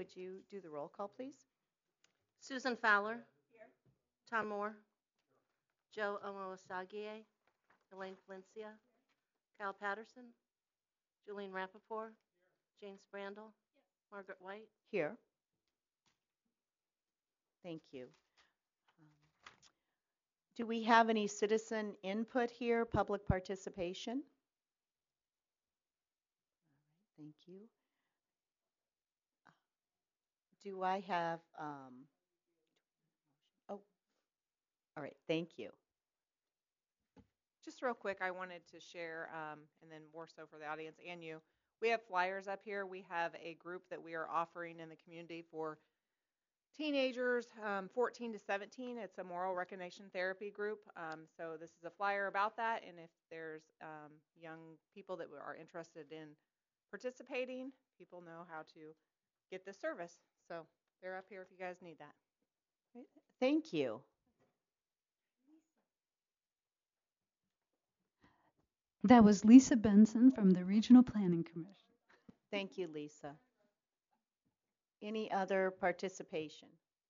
would you do the roll call, please? Susan Fowler. Here. Tom Moore. Joe Omoasagie. Elaine Valencia. Cal Patterson. Julian Rappaport. Jane Sprandel. Margaret White. Here. Thank you. Do we have any citizen input here, public participation? All right, thank you. Do I have, oh, all right, thank you. Just real quick, I wanted to share, and then more so for the audience and you, we have flyers up here. We have a group that we are offering in the community for teenagers 14 to 17. It's a moral recognition therapy group. So this is a flyer about that, and if there's young people that are interested in participating, people know how to get this service. So they're up here if you guys need that. Thank you. That was Lisa Benson from the Regional Planning Commission. Thank you, Lisa. Any other participation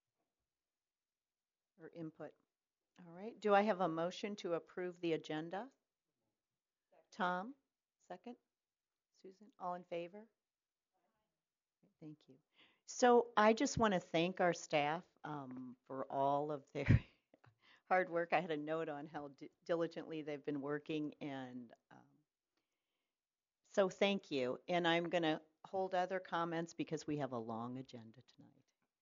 or input? All right. Do I have a motion to approve the agenda? Tom, second. Susan, all in favor? Thank you. So I just want to thank our staff for all of their hard work. I had a note on how diligently they've been working, and so thank you. And I'm going to hold other comments because we have a long agenda tonight.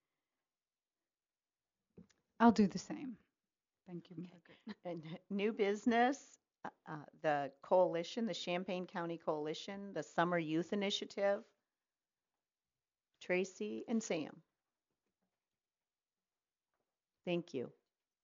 I'll do the same. Thank you, Margaret. And new business, the coalition, the Champaign County Coalition, the Summer Youth Initiative, Tracy and Sam. Thank you.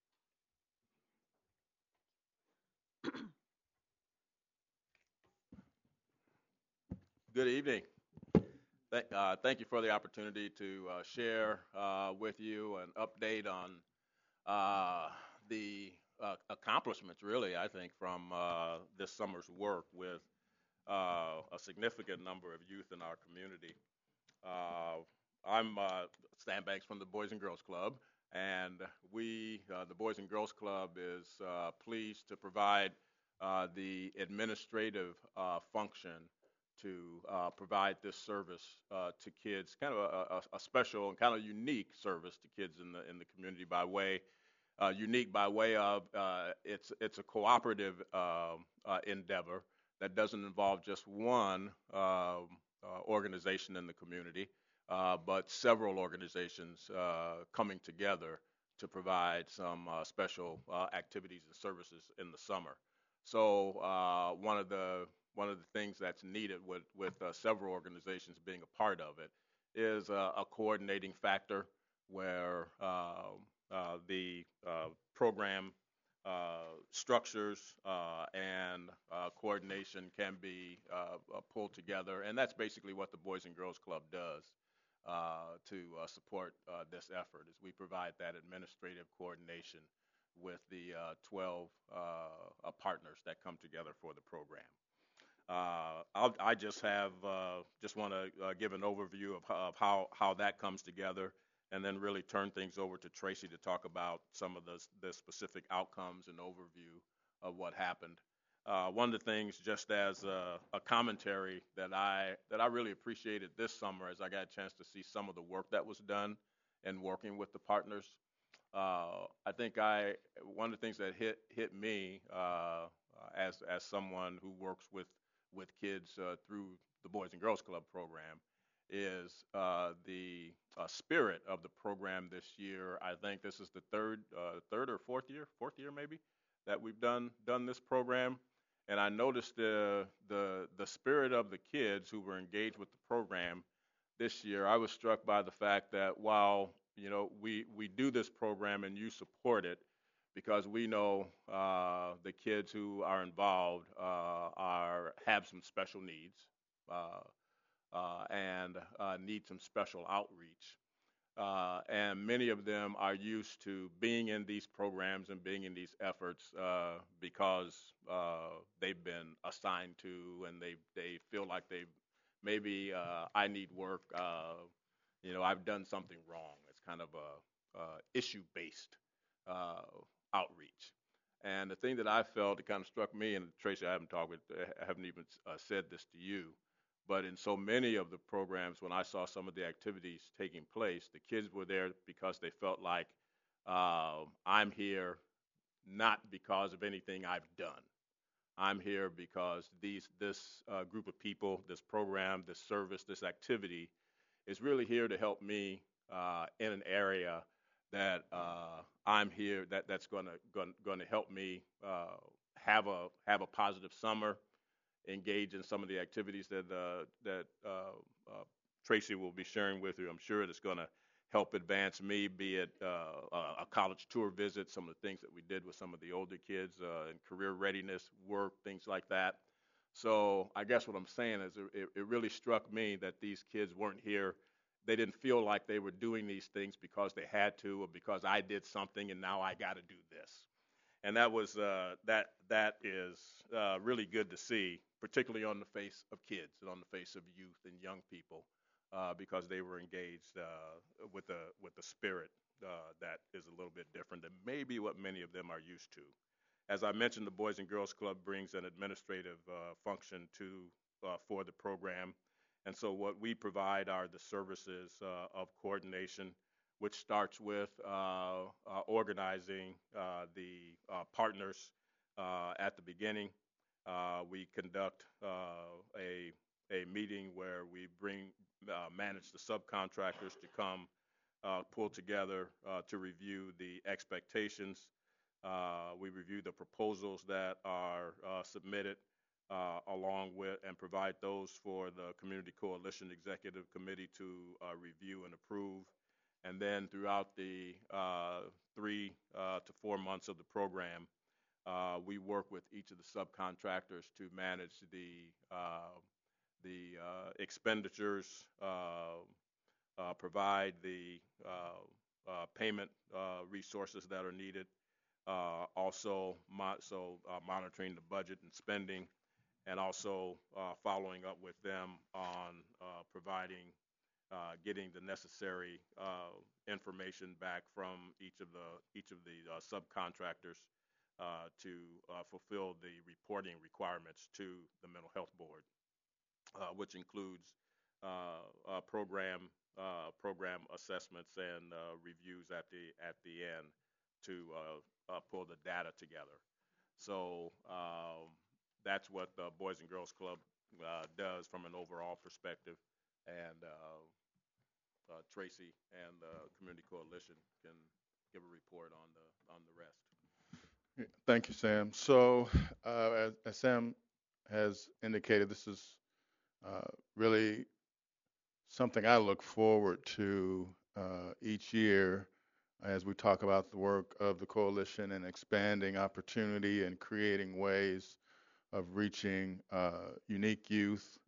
Good evening. Thank you for the opportunity to share with you an update on the accomplishments, really, I think, from this summer's work with a significant number of youth in our community. I'm Stan Banks from the Boys and Girls Club, and we, the Boys and Girls Club, is pleased to provide the administrative function to provide this service to kids, kind of a special and kind of unique service to kids in the community by way, unique by way of it's a cooperative endeavor that doesn't involve just one organization in the community, but several organizations coming together to provide some special activities and services in the summer. So one of the things that's needed with several organizations being a part of it is a coordinating factor where the program structures and coordination can be pulled together, and that's basically what the Boys and Girls Club does to support this effort, is we provide that administrative coordination with the 12 partners that come together for the program. I just want to give an overview of how that comes together, and then really turn things over to Tracy to talk about some of the specific outcomes and overview of what happened. One of the things, just as a commentary, that I really appreciated this summer, as I got a chance to see some of the work that was done and working with the partners. I think one of the things that hit me as someone who works with kids through the Boys and Girls Club program is the spirit of the program this year. I think this is the third or fourth year maybe, that we've done this program, and I noticed the spirit of the kids who were engaged with the program this year. I was struck by the fact that while we do this program and you support it, because we know the kids who are involved have some special needs and need some special outreach. And many of them are used to being in these programs and being in these efforts because they've been assigned to, and they feel like maybe I need work, I've done something wrong. It's kind of a issue-based outreach. And the thing that I felt that kind of struck me, and Tracy, I haven't even said this to you, but in so many of the programs, when I saw some of the activities taking place, the kids were there because they felt like I'm here not because of anything I've done. I'm here because this group of people, this program, this service, this activity is really here to help me in an area that I'm here that's going to help me have a positive summer, engage in some of the activities that Tracy will be sharing with you. I'm sure it's going to help advance me, be it a college tour visit, some of the things that we did with some of the older kids and career readiness work, things like that. So I guess what I'm saying is it really struck me that these kids weren't here. They didn't feel like they were doing these things because they had to or because I did something and now I got to do this. And that was that is really good to see, particularly on the face of kids and on the face of youth and young people, because they were engaged with the spirit that is a little bit different than maybe what many of them are used to. As I mentioned, the Boys and Girls Club brings an administrative function for the program, and so what we provide are the services of coordination, which starts with organizing the partners at the beginning. We conduct a meeting where we manage the subcontractors to come pull together to review the expectations. We review the proposals that are submitted along with and provide those for the Community Coalition Executive Committee to review and approve. And then throughout the 3 to 4 months of the program, we work with each of the subcontractors to manage the expenditures, provide the payment resources that are needed, also monitoring the budget and spending, and also following up with them on providing getting the necessary information back from each of the subcontractors to fulfill the reporting requirements to the Mental Health Board, which includes program assessments and reviews at the end to pull the data together. So that's what the Boys and Girls Club does from an overall perspective, and Tracy and the Community Coalition can give a report on the rest. Thank you, Sam. So, as Sam has indicated, this is really something I look forward to each year as we talk about the work of the coalition and expanding opportunity and creating ways of reaching unique youth.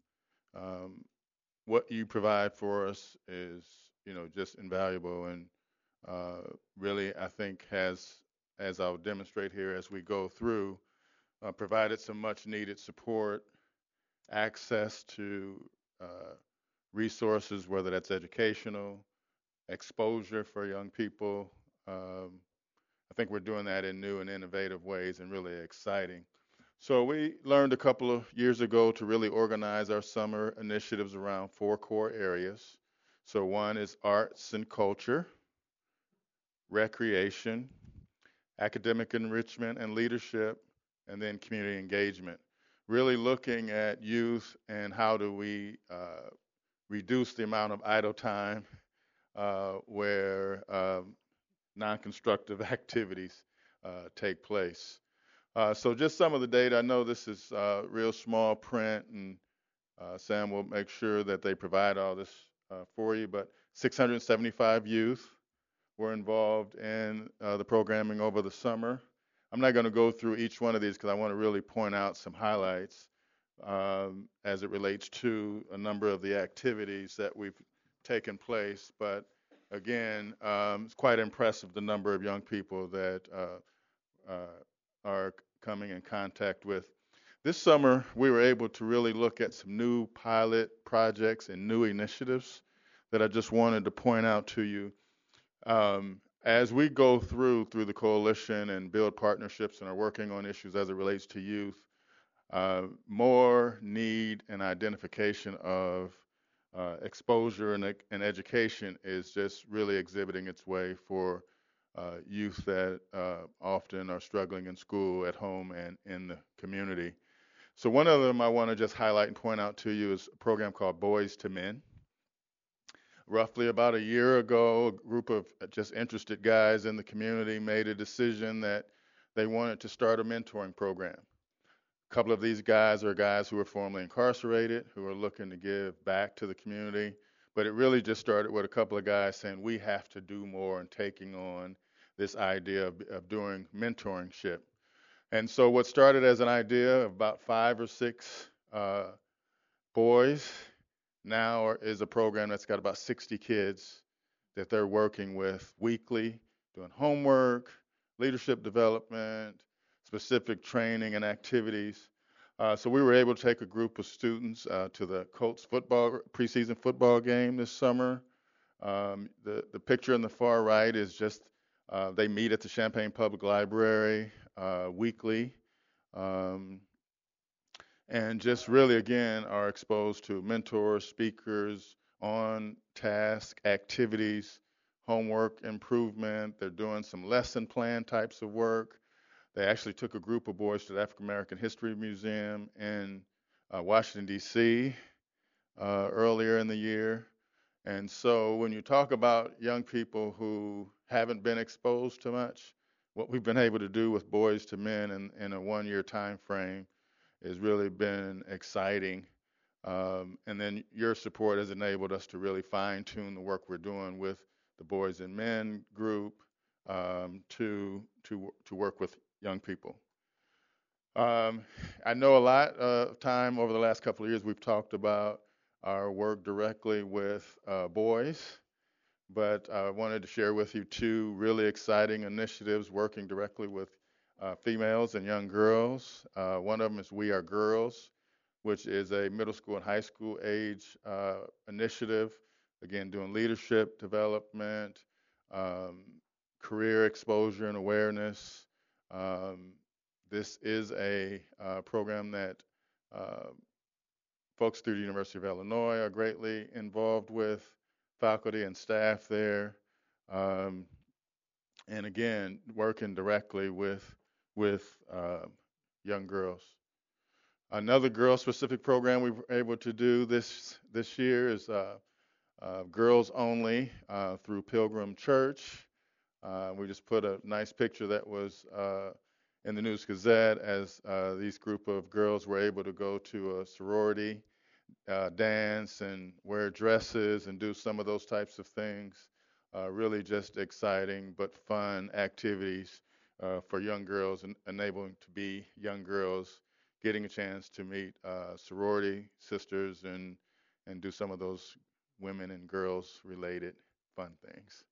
What you provide for us is, just invaluable, and really, I think as I'll demonstrate here as we go through, provided some much needed support, access to resources, whether that's educational, exposure for young people. I think we're doing that in new and innovative ways and really exciting. So we learned a couple of years ago to really organize our summer initiatives around 4 core areas. So one is arts and culture, recreation, academic enrichment and leadership, and then community engagement. Really looking at youth and how do we reduce the amount of idle time where non-constructive activities take place. So just some of the data. I know this is real small print, and Sam will make sure that they provide all this for you, but 675 youth were involved in the programming over the summer. I'm not going to go through each one of these because I want to really point out some highlights as it relates to a number of the activities that we've taken place. But again, it's quite impressive the number of young people that are coming in contact with. This summer, we were able to really look at some new pilot projects and new initiatives that I just wanted to point out to you. As we go through the coalition and build partnerships and are working on issues as it relates to youth, more need and identification of exposure and education is just really exhibiting its way for youth that often are struggling in school, at home, and in the community. So one of them I want to just highlight and point out to you is a program called Boys to Men. Roughly about a year ago, a group of just interested guys in the community made a decision that they wanted to start a mentoring program. A couple of these guys are guys who were formerly incarcerated, who are looking to give back to the community. But it really just started with a couple of guys saying, we have to do more, and taking on this idea of doing mentorship. And so what started as an idea of about 5 or 6 boys now is a program that's got about 60 kids that they're working with weekly, doing homework, leadership development, specific training and activities. So we were able to take a group of students to the Colts preseason football game this summer. The picture on the far right is just they meet at the Champaign Public Library weekly, and just really, again, are exposed to mentors, speakers, on-task activities, homework improvement. They're doing some lesson plan types of work. They actually took a group of boys to the African American History Museum in Washington, D.C. Earlier in the year. And so when you talk about young people who haven't been exposed to much, what we've been able to do with Boys to Men in a one-year time frame has really been exciting. And then your support has enabled us to really fine-tune the work we're doing with the Boys and Men group to work with young people. I know a lot of time over the last couple of years we've talked about our work directly with boys, but I wanted to share with you 2 really exciting initiatives working directly with females and young girls. One of them is We Are Girls, which is a middle school and high school age initiative, again, doing leadership development, career exposure and awareness. This is a program that folks through the University of Illinois are greatly involved with, faculty and staff there, and again, working directly with young girls. Another girl-specific program we were able to do this year is Girls Only through Pilgrim Church. We just put a nice picture that was in the News Gazette as these group of girls were able to go to a sorority dance and wear dresses and do some of those types of things. Really just exciting but fun activities for young girls, and enabling to be young girls, getting a chance to meet sorority sisters and do some of those women and girls related fun things.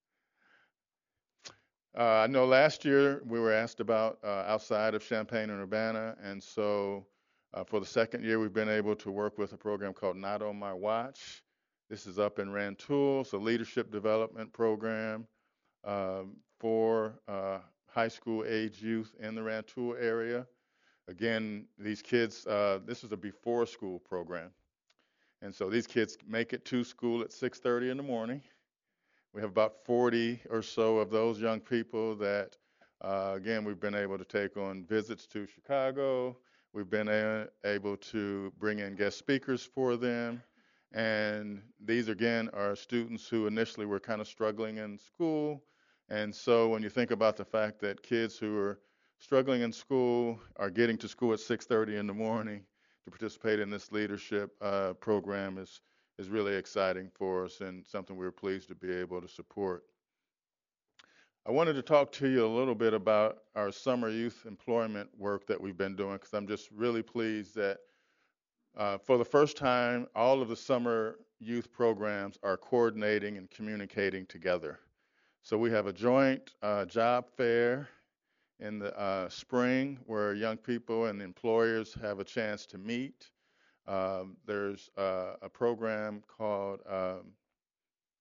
I know last year we were asked about outside of Champaign and Urbana, and so for the second year we've been able to work with a program called Not on My Watch. This is up in Rantoul. It's a leadership development program for high school age youth in the Rantoul area. Again, these kids, this is a before school program. And so these kids make it to school at 6:30 in the morning. We have about 40 or so of those young people that, again, we've been able to take on visits to Chicago. We've been able to bring in guest speakers for them. And these, again, are students who initially were kind of struggling in school. And so when you think about the fact that kids who are struggling in school are getting to school at 6:30 in the morning to participate in this leadership program is really exciting for us, and something we're pleased to be able to support. I wanted to talk to you a little bit about our summer youth employment work that we've been doing, because I'm just really pleased that for the first time, all of the summer youth programs are coordinating and communicating together. So we have a joint job fair in the spring where young people and employers have a chance to meet. There's a program called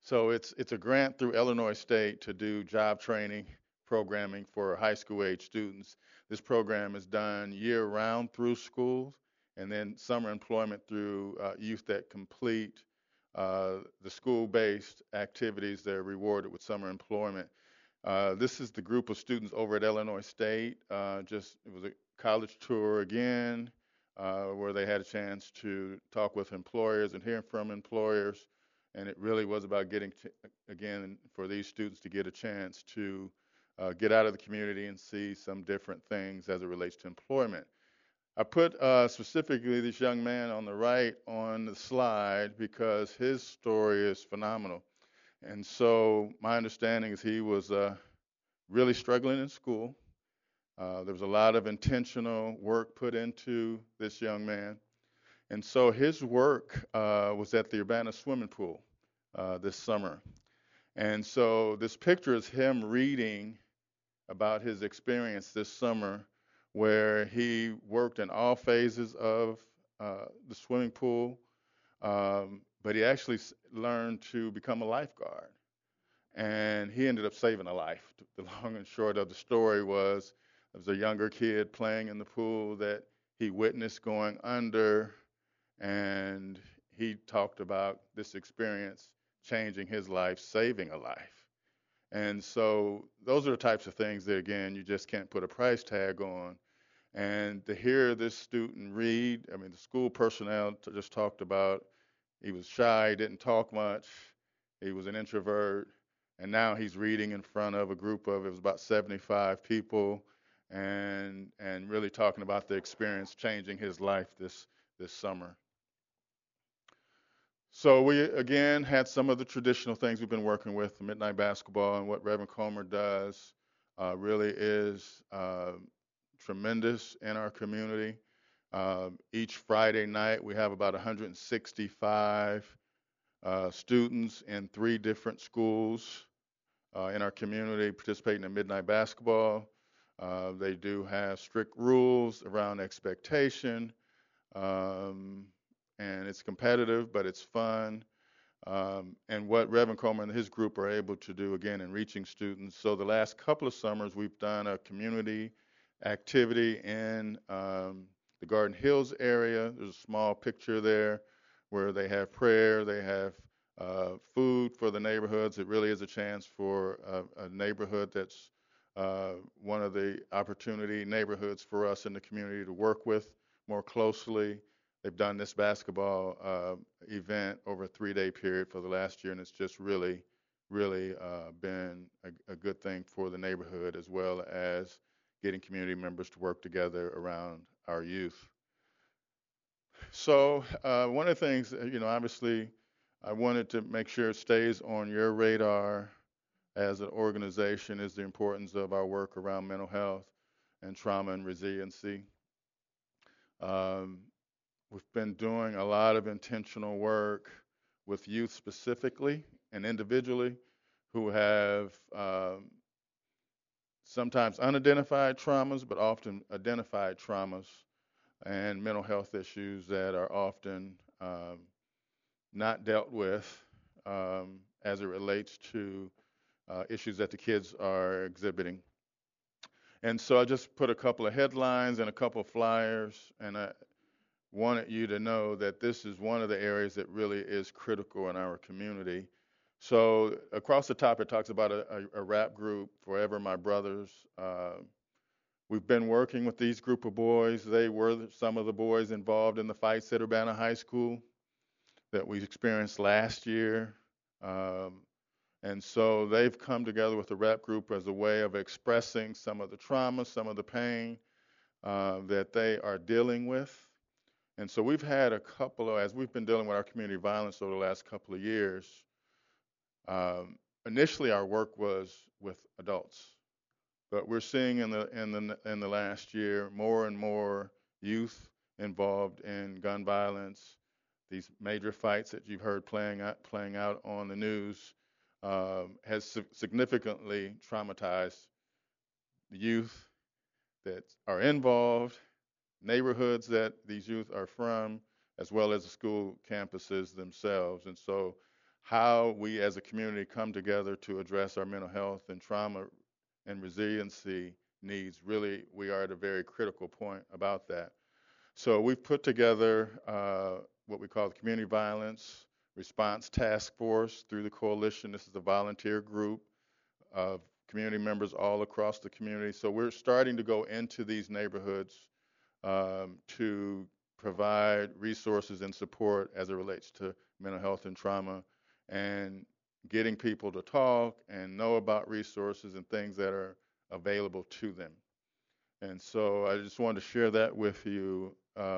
So it's a grant through Illinois State to do job training programming for high school age students. This program is done year round through schools, and then summer employment through youth that complete the school-based activities. They're rewarded with summer employment. This is the group of students over at Illinois State. It was a college tour again, where they had a chance to talk with employers and hear from employers. And it really was about again, for these students to get a chance to get out of the community and see some different things as it relates to employment. I put specifically this young man on the right on the slide because his story is phenomenal. And so my understanding is he was really struggling in school. There was a lot of intentional work put into this young man. And so his work was at the Urbana swimming pool this summer. And so this picture is him reading about his experience this summer, where he worked in all phases of the swimming pool, but he actually learned to become a lifeguard. And he ended up saving a life. The long and short of the story was, there was a younger kid playing in the pool that he witnessed going under, and he talked about this experience changing his life, saving a life. And so those are the types of things that, again, you just can't put a price tag on. And to hear this student read, I mean, the school personnel just talked about he was shy, he didn't talk much, he was an introvert, and now he's reading in front of a group of, it was about 75 people, and really talking about the experience changing his life this summer. So we, again, had some of the traditional things we've been working with, the midnight basketball, and what Reverend Comer does really is tremendous in our community. Each Friday night, we have about 165 students in 3 different schools in our community participating in midnight basketball. They do have strict rules around expectation. And it's competitive, but it's fun. And what Reverend Coleman and his group are able to do, again, in reaching students. So the last couple of summers, we've done a community activity in the Garden Hills area. There's a small picture there where they have prayer, they have food for the neighborhoods. It really is a chance for a neighborhood that's one of the opportunity neighborhoods for us in the community to work with more closely. They've done this basketball event over a 3-day period for the last year, and it's just really been a good thing for the neighborhood, as well as getting community members to work together around our youth. So one of the things, obviously, I wanted to make sure it stays on your radar as an organization is the importance of our work around mental health and trauma and resiliency. We've been doing a lot of intentional work with youth specifically and individually who have sometimes unidentified traumas, but often identified traumas and mental health issues that are often not dealt with as it relates to issues that the kids are exhibiting. And so I just put a couple of headlines and a couple of flyers, and I wanted you to know that this is one of the areas that really is critical in our community. So across the top, it talks about a rap group, Forever My Brothers. We've been working with these group of boys. They were some of the boys involved in the fights at Urbana High School that we experienced last year. And so they've come together with the rap group as a way of expressing some of the trauma, some of the pain that they are dealing with. And so we've had a couple of, as we've been dealing with our community violence over the last couple of years, initially our work was with adults, but we're seeing in the last year more and more youth involved in gun violence. These major fights that you've heard playing out on the news has significantly traumatized the youth that are involved, neighborhoods that these youth are from, as well as the school campuses themselves. And so how we as a community come together to address our mental health and trauma and resiliency needs. Really, we are at a very critical point about that. So we've put together what we call the Community Violence Response Task Force through the coalition. This is a volunteer group of community members all across the community. So we're starting to go into these neighborhoods to provide resources and support as it relates to mental health and trauma, and getting people to talk and know about resources and things that are available to them. And so I just wanted to share that with you.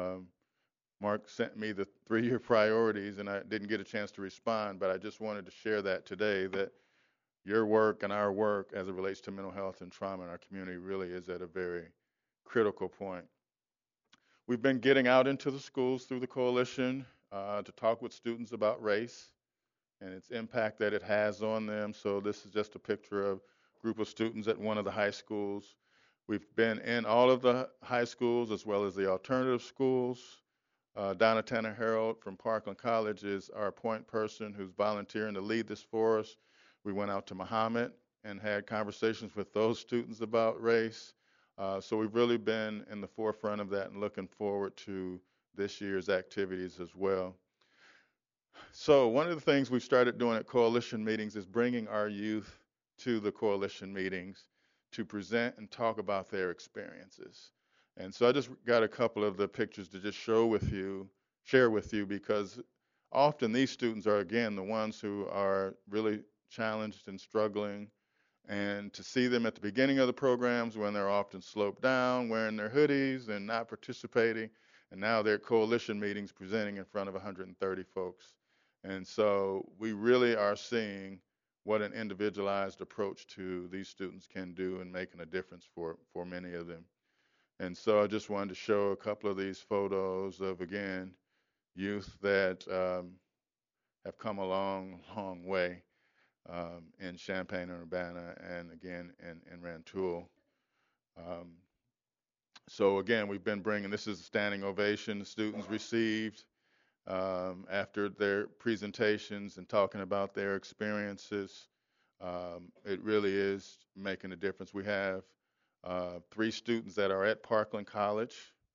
Mark sent me the 3-year priorities, and I didn't get a chance to respond, but I just wanted to share that today, that your work and our work as it relates to mental health and trauma in our community really is at a very critical point. We've been getting out into the schools through the coalition to talk with students about race and its impact that it has on them. So this is just a picture of a group of students at one of the high schools. We've been in all of the high schools as well as the alternative schools. Donna Tanner Harold from Parkland College is our point person who's volunteering to lead this for us. We went out to Muhammad and had conversations with those students about race. So we've really been in the forefront of that and looking forward to this year's activities as well. So one of the things we've started doing at coalition meetings is bringing our youth to the coalition meetings to present and talk about their experiences. And so I just got a couple of the pictures to just share with you, because often these students are, again, the ones who are really challenged and struggling. And to see them at the beginning of the programs when they're often sloped down, wearing their hoodies and not participating, and now they're at coalition meetings presenting in front of 130 folks. And so we really are seeing what an individualized approach to these students can do in making a difference for many of them. And so I just wanted to show a couple of these photos of, again, youth that have come a long, long way in Champaign-Urbana and, again, in Rantoul. So, again, we've been bringing, this is a standing ovation the students received after their presentations and talking about their experiences. It really is making a difference. We have 3 students that are at Parkland College.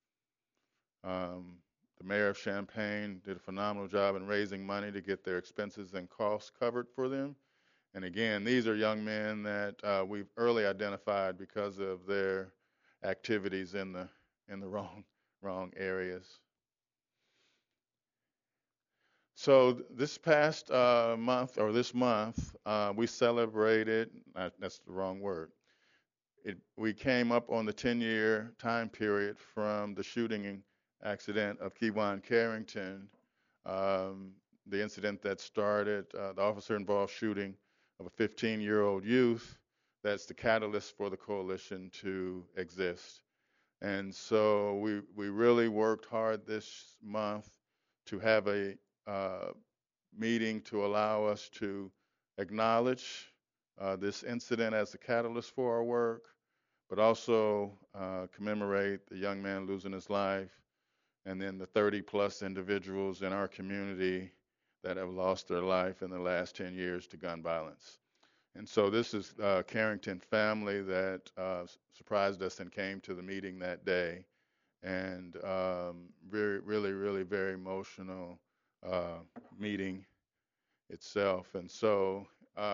The mayor of Champaign did a phenomenal job in raising money to get their expenses and costs covered for them. And again, these are young men that we've early identified because of their activities in the wrong areas. So this past month, we celebrated, that's the wrong word. We came up on the 10-year time period from the shooting accident of Kewan Carrington, the incident that started the officer-involved shooting of a 15-year-old youth. That's the catalyst for the coalition to exist. And so we really worked hard this month to have a meeting to allow us to acknowledge this incident as the catalyst for our work, but also commemorate the young man losing his life, and then the 30-plus individuals in our community that have lost their life in the last 10 years to gun violence. And so this is Carrington family that surprised us and came to the meeting that day, and really very emotional meeting itself. And so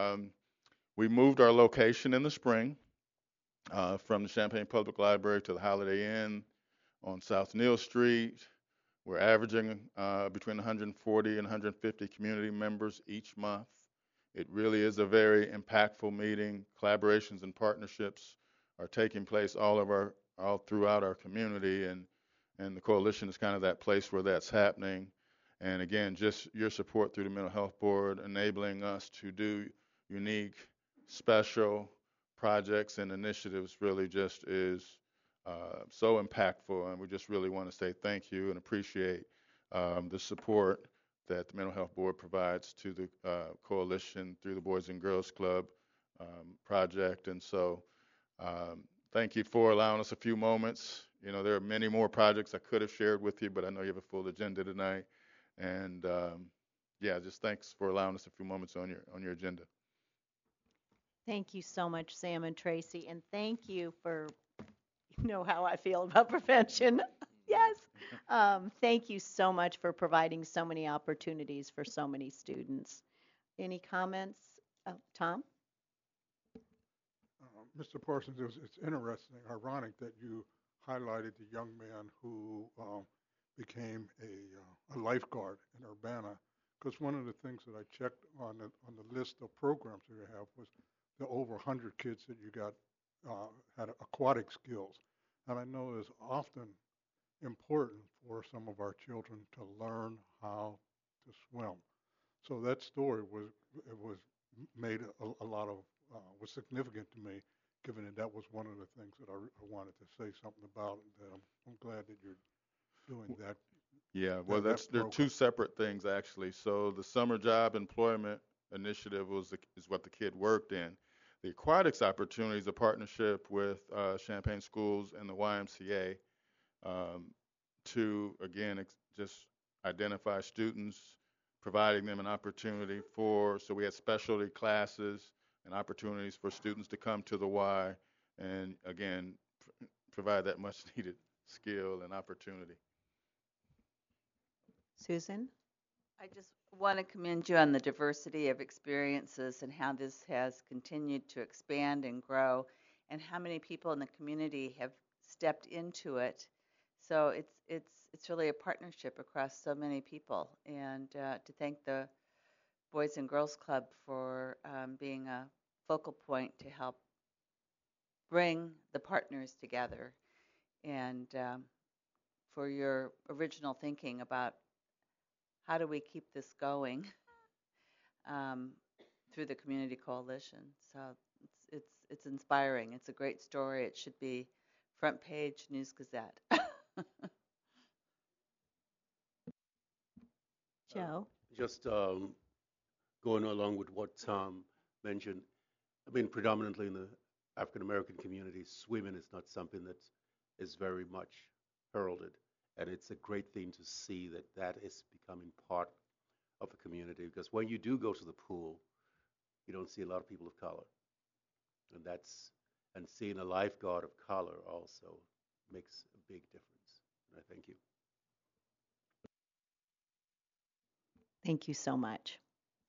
we moved our location in the spring from the Champaign Public Library to the Holiday Inn on South Neal Street. We're averaging between 140 and 150 community members each month. It really is a very impactful meeting. Collaborations and partnerships are taking place all throughout our community, and the coalition is kind of that place where that's happening. And again, just your support through the Mental Health Board, enabling us to do unique, special projects and initiatives really just is so impactful. And we just really want to say thank you and appreciate the support that the Mental Health Board provides to the coalition through the Boys and Girls Club project. And so thank you for allowing us a few moments. You know, there are many more projects I could have shared with you, but I know you have a full agenda tonight. And yeah, just thanks for allowing us a few moments on your agenda. Thank you so much, Sam and Tracy, and thank you for, you know how I feel about prevention. Yes. Thank you so much for providing so many opportunities for so many students. Any comments? Tom? Mr. Parsons, it's interesting, ironic that you highlighted the young man who became a lifeguard in Urbana, because one of the things that I checked on the list of programs that you have was the over 100 kids that you got had aquatic skills, and I know it's often important for some of our children to learn how to swim. So that story was made a lot of was significant to me, given that was one of the things that I wanted to say something about. And I'm glad that you're doing that. Yeah, well, that they're program. two separate things actually. So the summer job employment initiative is what the kid worked in. The aquatics opportunity is a partnership with Champaign Schools and the YMCA to again just identify students, providing them an opportunity so we had specialty classes and opportunities for students to come to the Y and again provide that much needed skill and opportunity. Susan? I just want to commend you on the diversity of experiences and how this has continued to expand and grow, and how many people in the community have stepped into it. So it's really a partnership across so many people, and to thank the Boys and Girls Club for being a focal point to help bring the partners together, and for your original thinking about how do we keep this going through the community coalition. So it's inspiring. It's a great story. It should be front page News Gazette. Joe? Just going along with what Tom mentioned, I mean, predominantly in the African American community, swimming is not something that is very much heralded. And it's a great thing to see that is becoming part of the community, because when you do go to the pool, you don't see a lot of people of color. And seeing a lifeguard of color also makes a big difference. And I thank you. Thank you so much.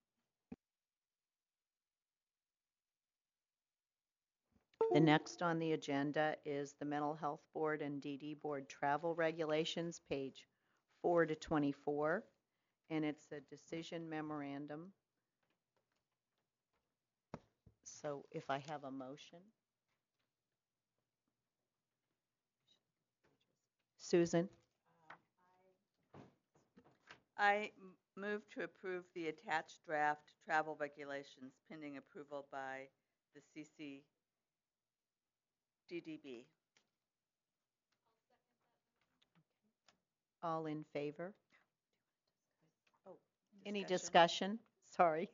The next on the agenda is the Mental Health Board and DD Board travel regulations, page 4 to 24, and it's a decision memorandum. So if I have a motion. Susan? I move to approve the attached draft travel regulations pending approval by the CCDDB. All in favor? Oh, Any discussion? Sorry.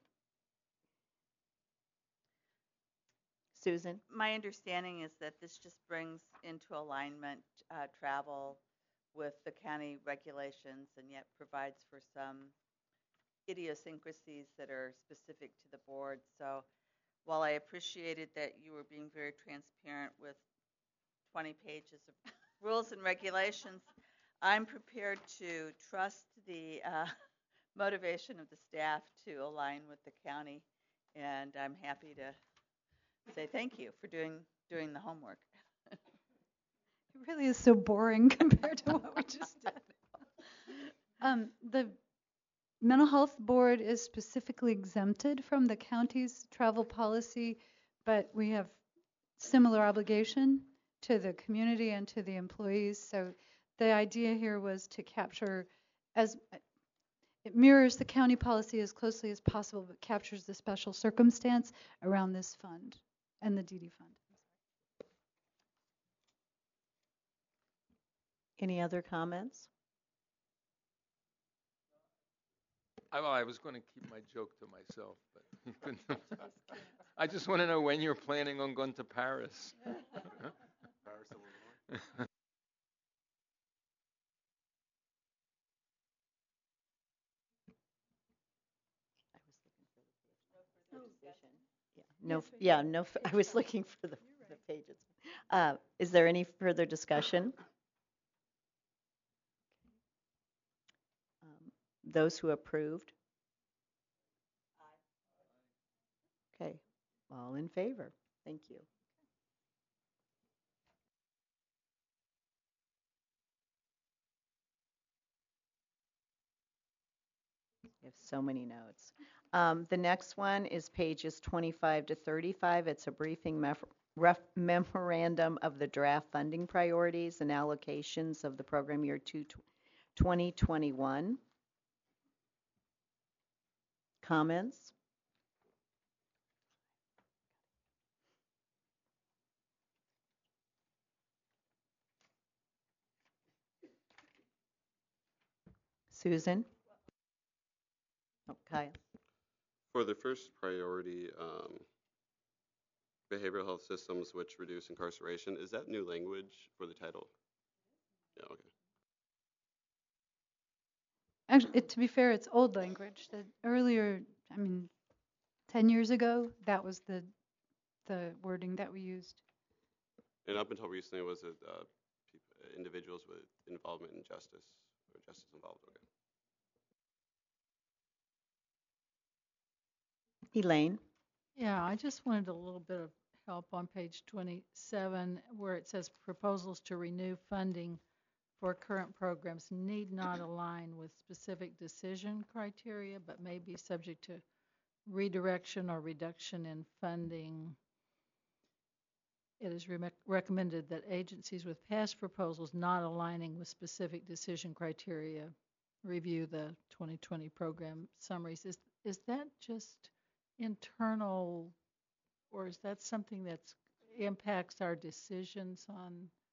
Susan? My understanding is that this just brings into alignment travel with the county regulations, and yet provides for some idiosyncrasies that are specific to the board. So while I appreciated that you were being very transparent with 20 pages of rules and regulations, I'm prepared to trust the motivation of the staff to align with the county, and I'm happy to say thank you for doing the homework. It really is so boring compared to what we just did. The Mental Health Board is specifically exempted from the county's travel policy, but we have similar obligation to the community and to the employees. So the idea here was to capture, as it mirrors the county policy as closely as possible, but captures the special circumstance around this fund and the DD fund. Any other comments? I was going to keep my joke to myself, but you couldn't. I just want to know when you're planning on going to Paris. Paris, Illinois. Yeah, no, yeah, no, I was looking for the pages. Is there any further discussion? Those who approved? Okay, all in favor? Thank you. You have so many notes. The next one is pages 25 to 35. It's a briefing memorandum of the draft funding priorities and allocations of the program year 2021. Comments? Susan? Oh, Kyle. For the first priority, behavioral health systems which reduce incarceration, is that new language for the title? Yeah, okay. Actually, to be fair, it's old language. The earlier, 10 years ago, that was the wording that we used. And up until recently, was it individuals with involvement in justice or justice involved? Okay. Elaine? Yeah, I just wanted a little bit of help on page 27 where it says proposals to renew funding for current programs need not align with specific decision criteria, but may be subject to redirection or reduction in funding. It is recommended that agencies with past proposals not aligning with specific decision criteria review the 2020 program summaries. Is that just internal, or is that something that impacts our decisions on?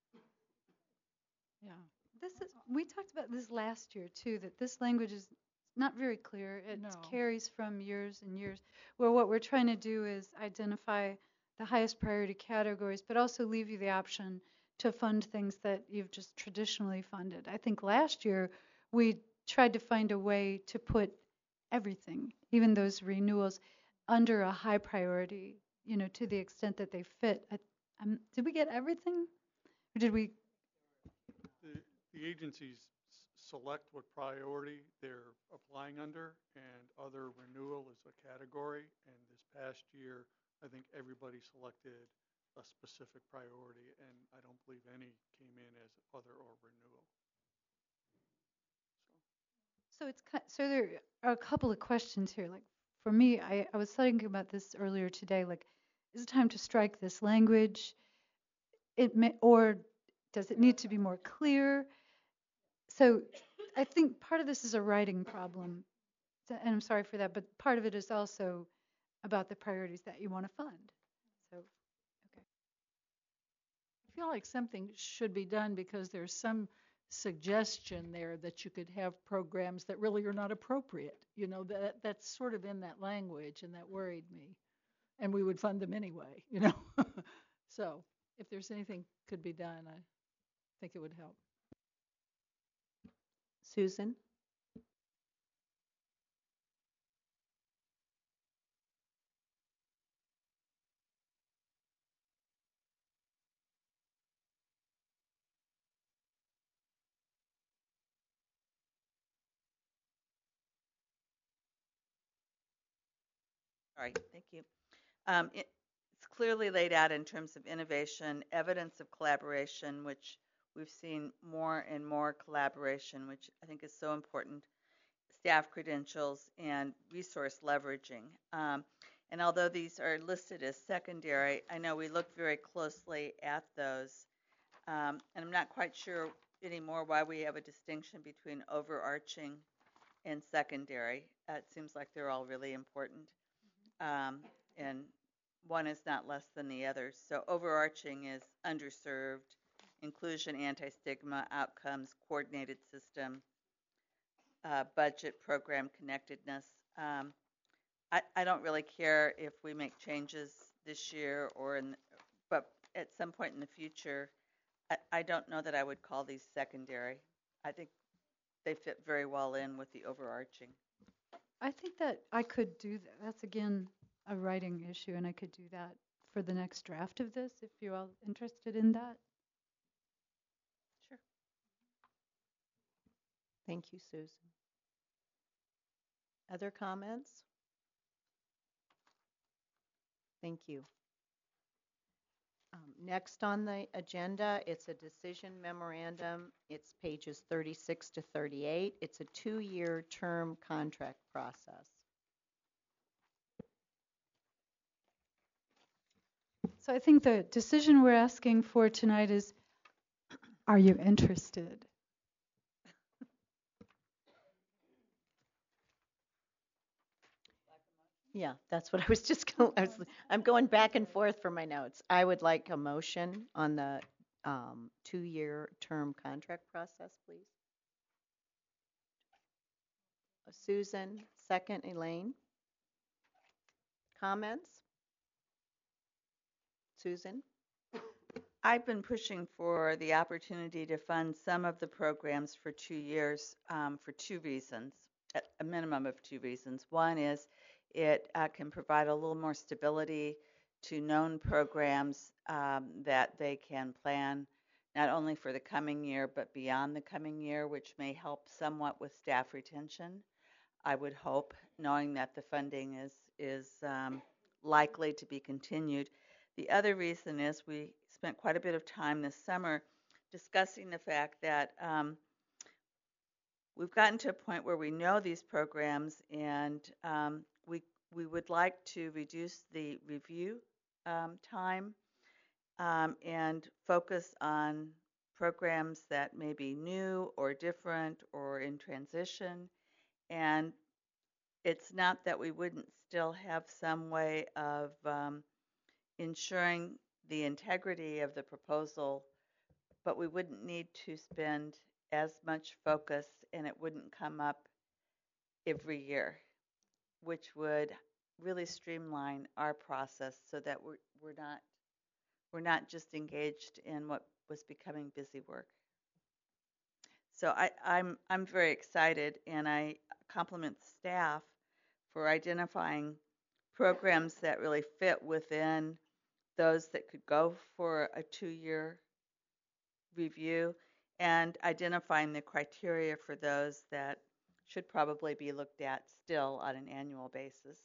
Yeah. We talked about this last year too, that this language is not very clear. It carries from years and years, where what we're trying to do is identify the highest priority categories, but also leave you the option to fund things that you've just traditionally funded. I think last year we tried to find a way to put everything, even those renewals, under a high priority, to the extent that they fit. Did we get everything? Or did we? The agencies select what priority they're applying under, and other renewal is a category. And this past year, I think everybody selected a specific priority, and I don't believe any came in as other or renewal. So there are a couple of questions here. Like for me, I was thinking about this earlier today. Like, is it time to strike this language? Or does it need to be more clear? So I think part of this is a writing problem, and I'm sorry for that, but part of it is also about the priorities that you want to fund. So, okay. I feel like something should be done because there's some suggestion there that you could have programs that really are not appropriate. That's sort of in that language, and that worried me. And we would fund them anyway, So if there's anything could be done, I think it would help. Susan? All right, thank you. It's clearly laid out in terms of innovation, evidence of collaboration, which we've seen more and more collaboration, which I think is so important, staff credentials, and resource leveraging. And although these are listed as secondary, I know we look very closely at those. And I'm not quite sure anymore why we have a distinction between overarching and secondary. It seems like they're all really important. And one is not less than the other. So overarching is underserved, inclusion, anti-stigma, outcomes, coordinated system, budget, program connectedness. I don't really care if we make changes this year but at some point in the future, I don't know that I would call these secondary. I think they fit very well in with the overarching. I think that I could do that. That's again a writing issue, and I could do that for the next draft of this, if you're all interested in that. Sure. Thank you, Susan. Other comments? Thank you. Next on the agenda, it's a decision memorandum. It's pages 36 to 38. It's a 2-year term contract process. So I think the decision we're asking for tonight is, are you interested? Yeah, that's what I was just going, I'm going back and forth for my notes. I would like a motion on the 2-year term contract process, please. Susan, second, Elaine. Comments? Susan? I've been pushing for the opportunity to fund some of the programs for 2 years for 2 reasons, a minimum of 2 reasons. One is it can provide a little more stability to known programs that they can plan not only for the coming year but beyond the coming year, which may help somewhat with staff retention, I would hope, knowing that the funding is likely to be continued. The other reason is we spent quite a bit of time this summer discussing the fact that we've gotten to a point where we know these programs, and we would like to reduce the review time and focus on programs that may be new or different or in transition. And it's not that we wouldn't still have some way of ensuring the integrity of the proposal, but we wouldn't need to spend as much focus, and it wouldn't come up every year, which would really streamline our process so that we're not just engaged in what was becoming busy work. So I'm very excited, and I compliment staff for identifying programs that really fit within those that could go for a 2-year review, and identifying the criteria for those that should probably be looked at still on an annual basis.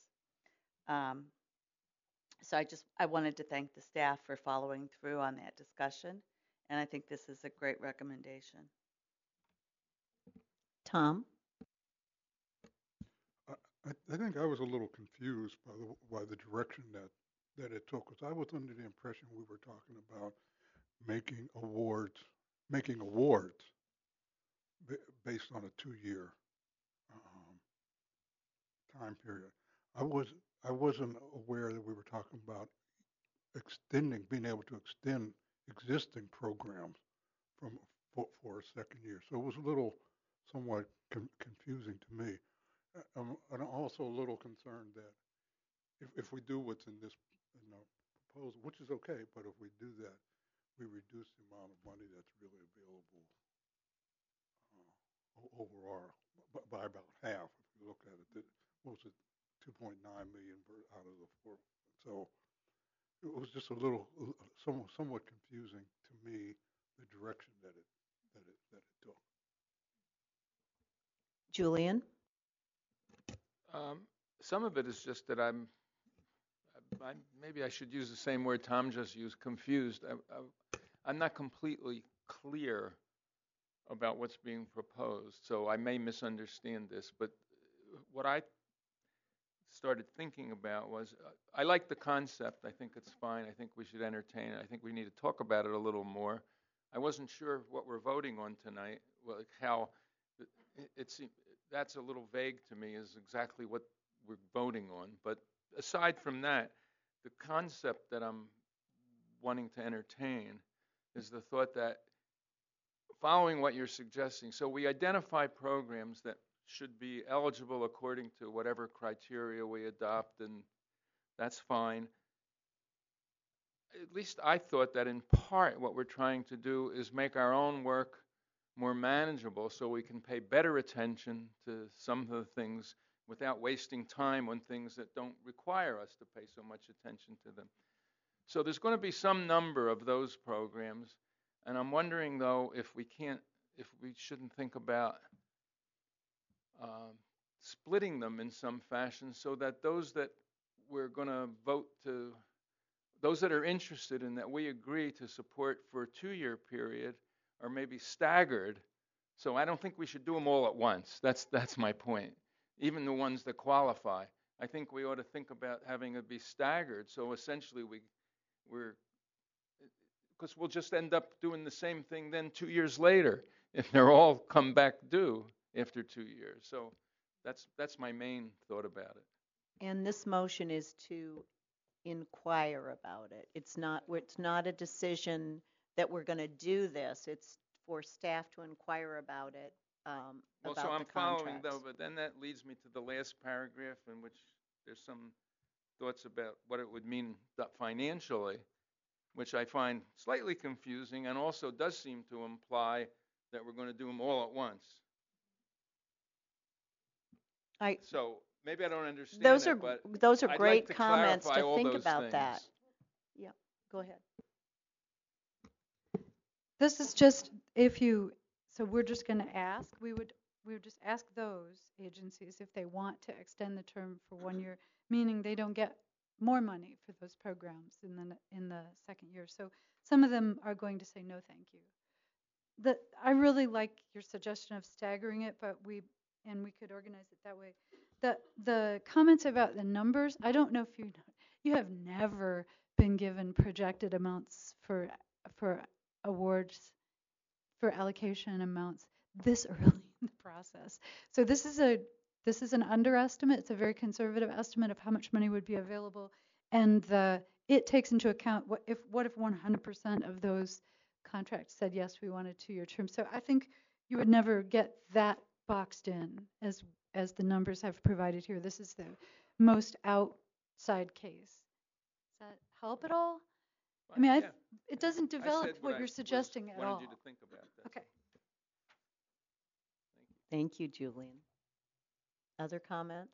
So I wanted to thank the staff for following through on that discussion, and I think this is a great recommendation. Tom? I think I was a little confused by the direction that it took, because I was under the impression we were talking about making awards based on a 2-year time period. I wasn't aware that we were talking about being able to extend existing programs for a second year. So it was somewhat confusing to me. I'm also a little concerned that if we do what's in this proposal, which is okay, but if we do that, we reduce the amount of money that's really available overall by about half. If you look at it, what was it, 2.9 million out of the 4. So it was just somewhat confusing to me, the direction that it took. Julian? Some of it is just that maybe I should use the same word Tom just used, confused. I'm not completely clear about what's being proposed, so I may misunderstand this, but what I started thinking about was, I like the concept. I think it's fine. I think we should entertain it. I think we need to talk about it a little more. I wasn't sure what we're voting on tonight, like how that's a little vague to me, is exactly what we're voting on. But aside from that, the concept that I'm wanting to entertain is the thought that, following what you're suggesting, so we identify programs that should be eligible according to whatever criteria we adopt, and that's fine. At least I thought that in part what we're trying to do is make our own work more manageable so we can pay better attention to some of the things without wasting time on things that don't require us to pay so much attention to them. So there's going to be some number of those programs, and I'm wondering though if we shouldn't think about splitting them in some fashion so that those that we're going to vote to, those that are interested in that we agree to support for a 2-year period are maybe staggered. So I don't think we should do them all at once. That's my point. Even the ones that qualify. I think we ought to think about having it be staggered. So essentially because we'll just end up doing the same thing then 2 years later if they're all come back due after 2 years. So that's my main thought about it. And this motion is to inquire about it. It's not a decision that we're going to do this. It's for staff to inquire about it. Well, about so I'm the following contracts. though, but then that leads me to the last paragraph in which there's some thoughts about what it would mean financially, which I find slightly confusing and also does seem to imply that we're going to do them all at once. So maybe I don't understand but those are I'd great like to comments clarify to all think those about things. that. Yeah, go ahead. This is just so we're just going to ask, we would just ask those agencies if they want to extend the term for 1 year, meaning they don't get more money for those programs in the second year. So some of them are going to say no, thank you. I really like your suggestion of staggering it, but we could organize it that way. The comments about the numbers, I don't know if you have never been given projected amounts for awards, for allocation amounts this early in the process. So this is an underestimate. It's a very conservative estimate of how much money would be available, and it takes into account what if 100% of those contracts said yes, we want a 2-year term. So I think you would never get that boxed in as the numbers have provided here. This is the most outside case. Does that help at all? I mean, it doesn't develop what you're suggesting at all. Wanted you to think about that. Okay. Thank you, Julian. Other comments?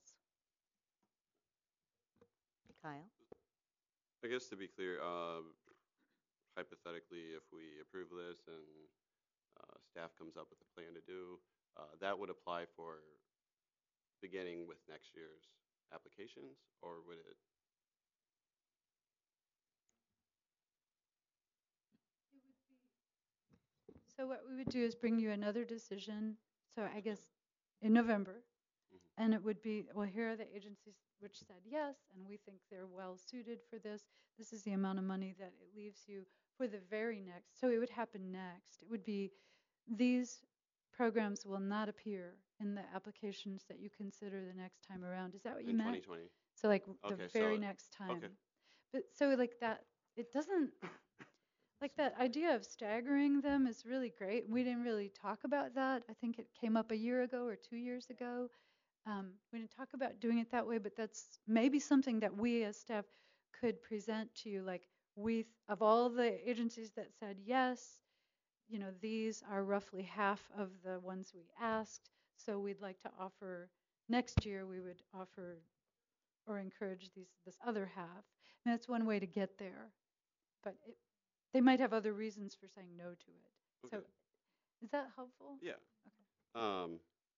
Kyle? I guess to be clear, hypothetically, if we approve this and staff comes up with a plan to do, that would apply for beginning with next year's applications, or would it? So what we would do is bring you another decision, so I guess in November, and it would be, well, here are the agencies which said yes, and we think they're well suited for this. This is the amount of money that it leaves you for the very next. So it would happen next. It would be, these programs will not appear in the applications that you consider the next time around. Is that what you meant? In 2020. So like the Okay, very so- next time. okay. But so like that, it doesn't, like that idea of staggering them is really great. We didn't really talk about that. I think it came up a year ago or 2 years ago. We didn't talk about doing it that way, but that's maybe something that we as staff could present to you. Like, of all the agencies that said yes, these are roughly half of the ones we asked. So we'd like to offer, next year we would offer or encourage this other half. And that's one way to get there. But they might have other reasons for saying no to it. Okay. So is that helpful? Yeah. Okay.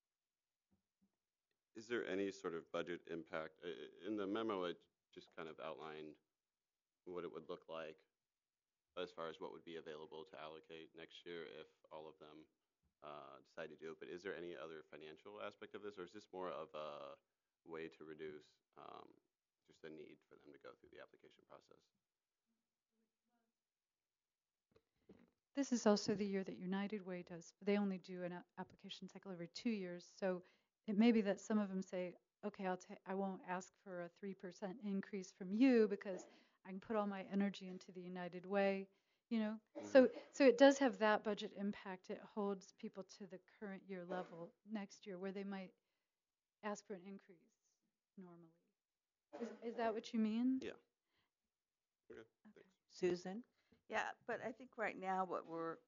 Is there any sort of budget impact? In the memo, it just kind of outlined what it would look like as far as what would be available to allocate next year if all of them decide to do it. But is there any other financial aspect of this, or is this more of a way to reduce just the need for them to go through the application process? This is also the year that United Way does. They only do an application cycle every 2 years. So it may be that some of them say, okay, I won't ask for a 3% increase from you because I can put all my energy into the United Way, So it does have that budget impact. It holds people to the current year level next year, where they might ask for an increase normally. Is that what you mean? Yeah. Okay. Thanks. Susan? Yeah, but I think right now what we're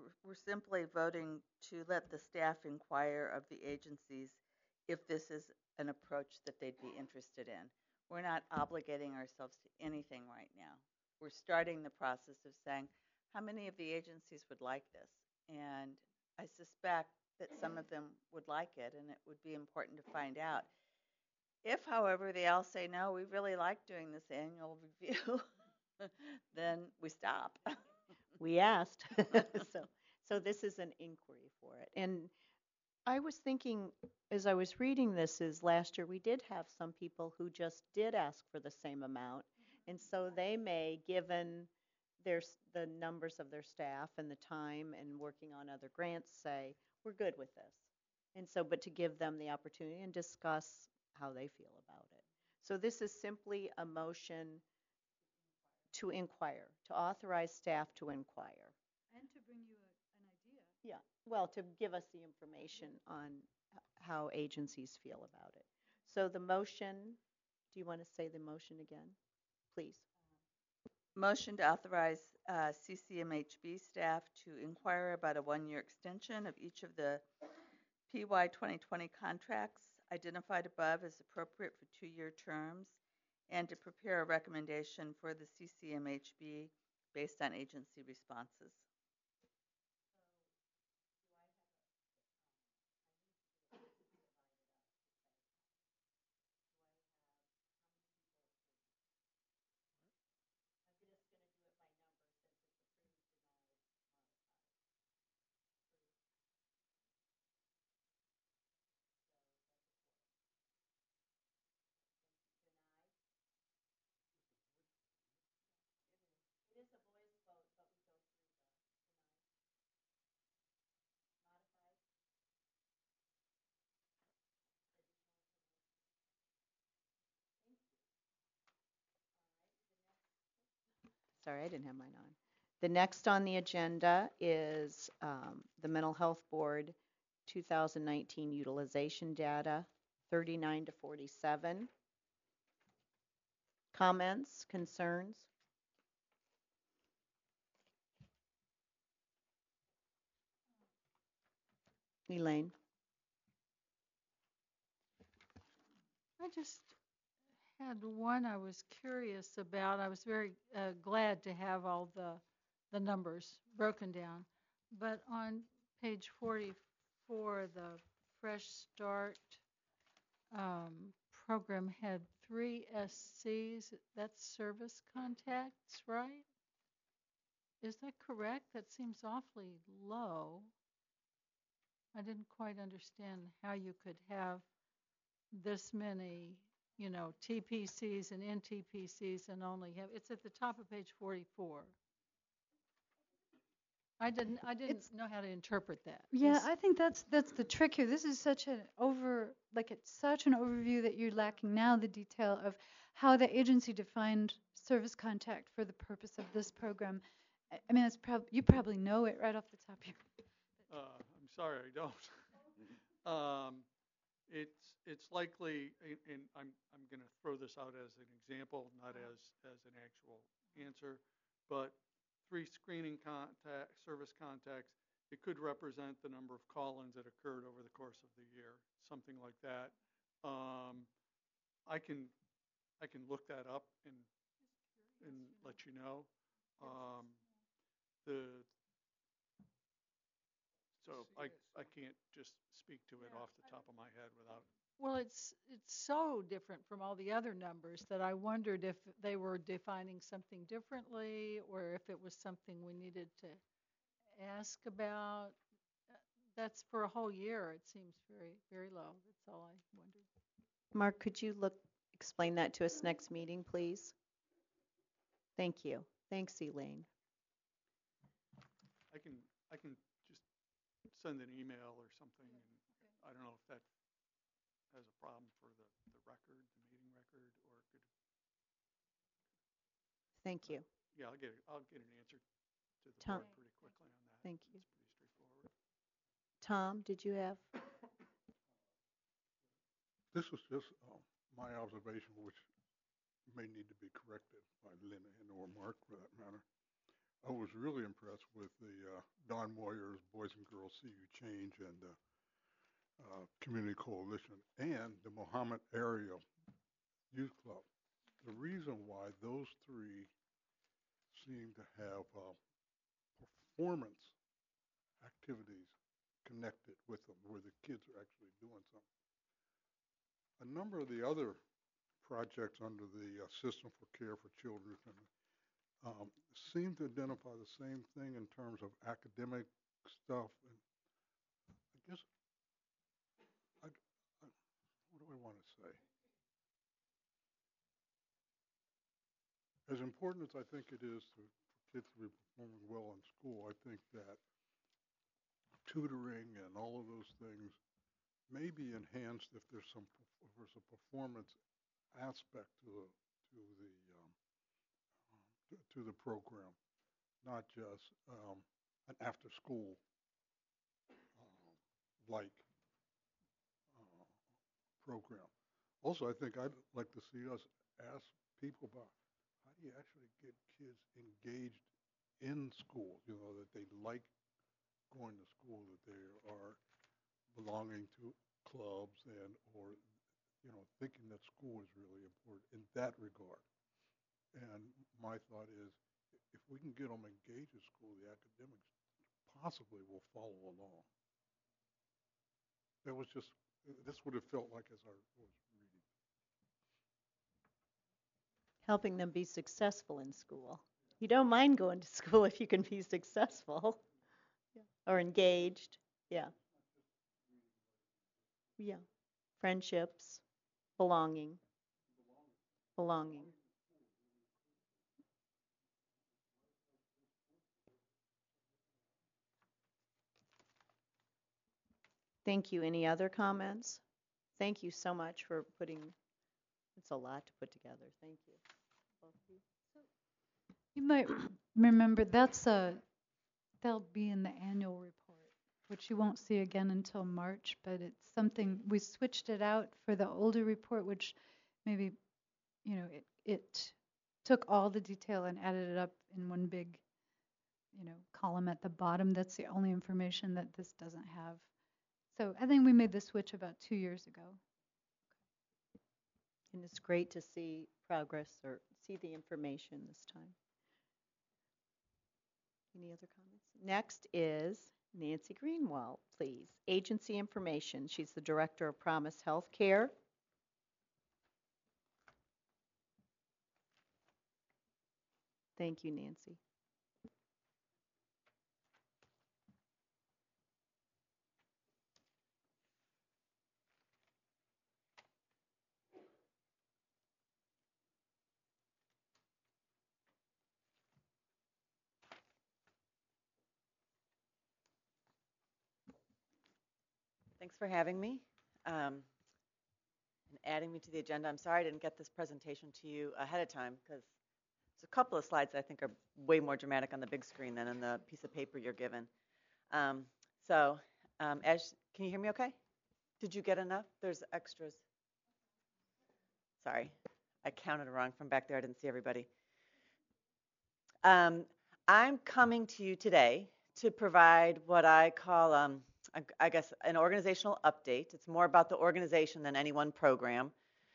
simply voting to let the staff inquire of the agencies if this is an approach that they'd be interested in. We're not obligating ourselves to anything right now. We're starting the process of saying, how many of the agencies would like this? And I suspect that some of them would like it, and it would be important to find out. If, however, they all say, no, we really like doing this annual review, then we stop. We asked. So this is an inquiry for it. And I was thinking, as I was reading this, is last year we did have some people who just did ask for the same amount. And so they may, given the numbers of their staff and the time and working on other grants, say, we're good with this. And so, but to give them the opportunity and discuss how they feel about it. So this is simply a motion to inquire, to authorize staff to inquire. And to bring you an idea. Yeah, well, to give us the information on how agencies feel about it. So the motion, do you want to say the motion again, please? Motion to authorize CCMHB staff to inquire about a one-year extension of each of the PY 2020 contracts identified above as appropriate for 2-year terms, and to prepare a recommendation for the CCMHB based on agency responses. Sorry, I didn't have mine on. The next on the agenda is the Mental Health Board 2019 utilization data, 39 to 47. Comments, concerns? Elaine? I just had one I was curious about. I was very glad to have all the numbers broken down. But on page 44, the Fresh Start program had 3 SCs. That's service contacts, right? Is that correct? That seems awfully low. I didn't quite understand how you could have this many, TPCs and NTPCs and only have, it's at the top of page 44. I didn't know how to interpret that. Yeah, I think that's the trick here. This is such an it's such an overview that you're lacking now the detail of how the agency defined service contact for the purpose of this program. I mean, you probably know it right off the top of your. I'm sorry, I don't. It's likely, and I'm going to throw this out as an example, not as an actual answer, but 3 screening service contacts, it could represent the number of call-ins that occurred over the course of the year, something like that. I can look that up and let you know. So I can't just speak to it off the top of my head without. Well, it's so different from all the other numbers that I wondered if they were defining something differently or if it was something we needed to ask about. That's for a whole year. It seems very, very low. That's all I wondered. Mark, could you explain that to us next meeting, please? Thank you. Thanks, Elaine. I can just send an email or something, and I don't know if that has a problem for the record, the meeting record, or it could. Thank you. Yeah, I'll get an answer to the Tom. board pretty quickly on that. Thank you. It's pretty straightforward. Tom, did you have? This was just my observation, which may need to be corrected by Lynn and or Mark for that matter. I was really impressed with the Don Moyer's Boys and Girls See You Change and Community Coalition and the Mohammed Area Youth Club. The reason why those three seem to have performance activities connected with them, where the kids are actually doing something. A number of the other projects under the System for Care for Children seem to identify the same thing in terms of academic stuff. And I guess, what do I want to say? As important as I think it is for kids to be performing well in school, I think that tutoring and all of those things may be enhanced if there's a performance aspect to the program, not just an after school like program. Also, I think I'd like to see us ask people about how do you actually get kids engaged in school, that they like going to school, that they are belonging to clubs or thinking that school is really important in that regard. And my thought is, if we can get them engaged in school, the academics possibly will follow along. This would have felt like as I was reading. Helping them be successful in school. You don't mind going to school if you can be successful or engaged. Yeah. Yeah. Friendships, belonging. Belonging. Thank you. Any other comments? Thank you so much for it's a lot to put together. Thank you. Both of you. You might remember that'll be in the annual report, which you won't see again until March, but it's something, we switched it out for the older report, which maybe, it took all the detail and added it up in one big, column at the bottom. That's the only information that this doesn't have. So I think we made the switch about 2 years ago. And it's great to see progress or see the information this time. Any other comments? Next is Nancy Greenwald, please. Agency information. She's the Director of Promise Healthcare. Thank you, Nancy. Thanks for having me and adding me to the agenda. I'm sorry I didn't get this presentation to you ahead of time because there's a couple of slides that I think are way more dramatic on the big screen than on the piece of paper you're given. Can you hear me okay? Did you get enough? There's extras. Sorry, I counted wrong from back there. I didn't see everybody. I'm coming to you today to provide what I call I guess an organizational update. It's more about the organization than any one program.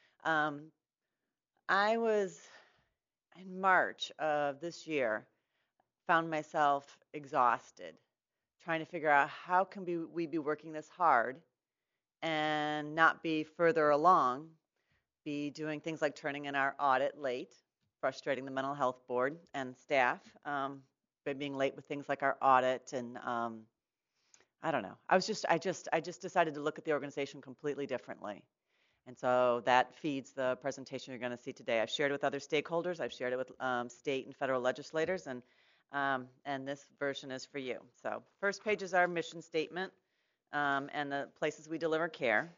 I was, in March of this year, found myself exhausted, trying to figure out how can we be working this hard and not be further along, be doing things like turning in our audit late, frustrating the mental health board and staff by being late with things like our audit and I don't know. I just decided to look at the organization completely differently. And so that feeds the presentation you're going to see today. I've shared it with other stakeholders. I've shared it with state and federal legislators, and this version is for you. So first page is our mission statement and the places we deliver care.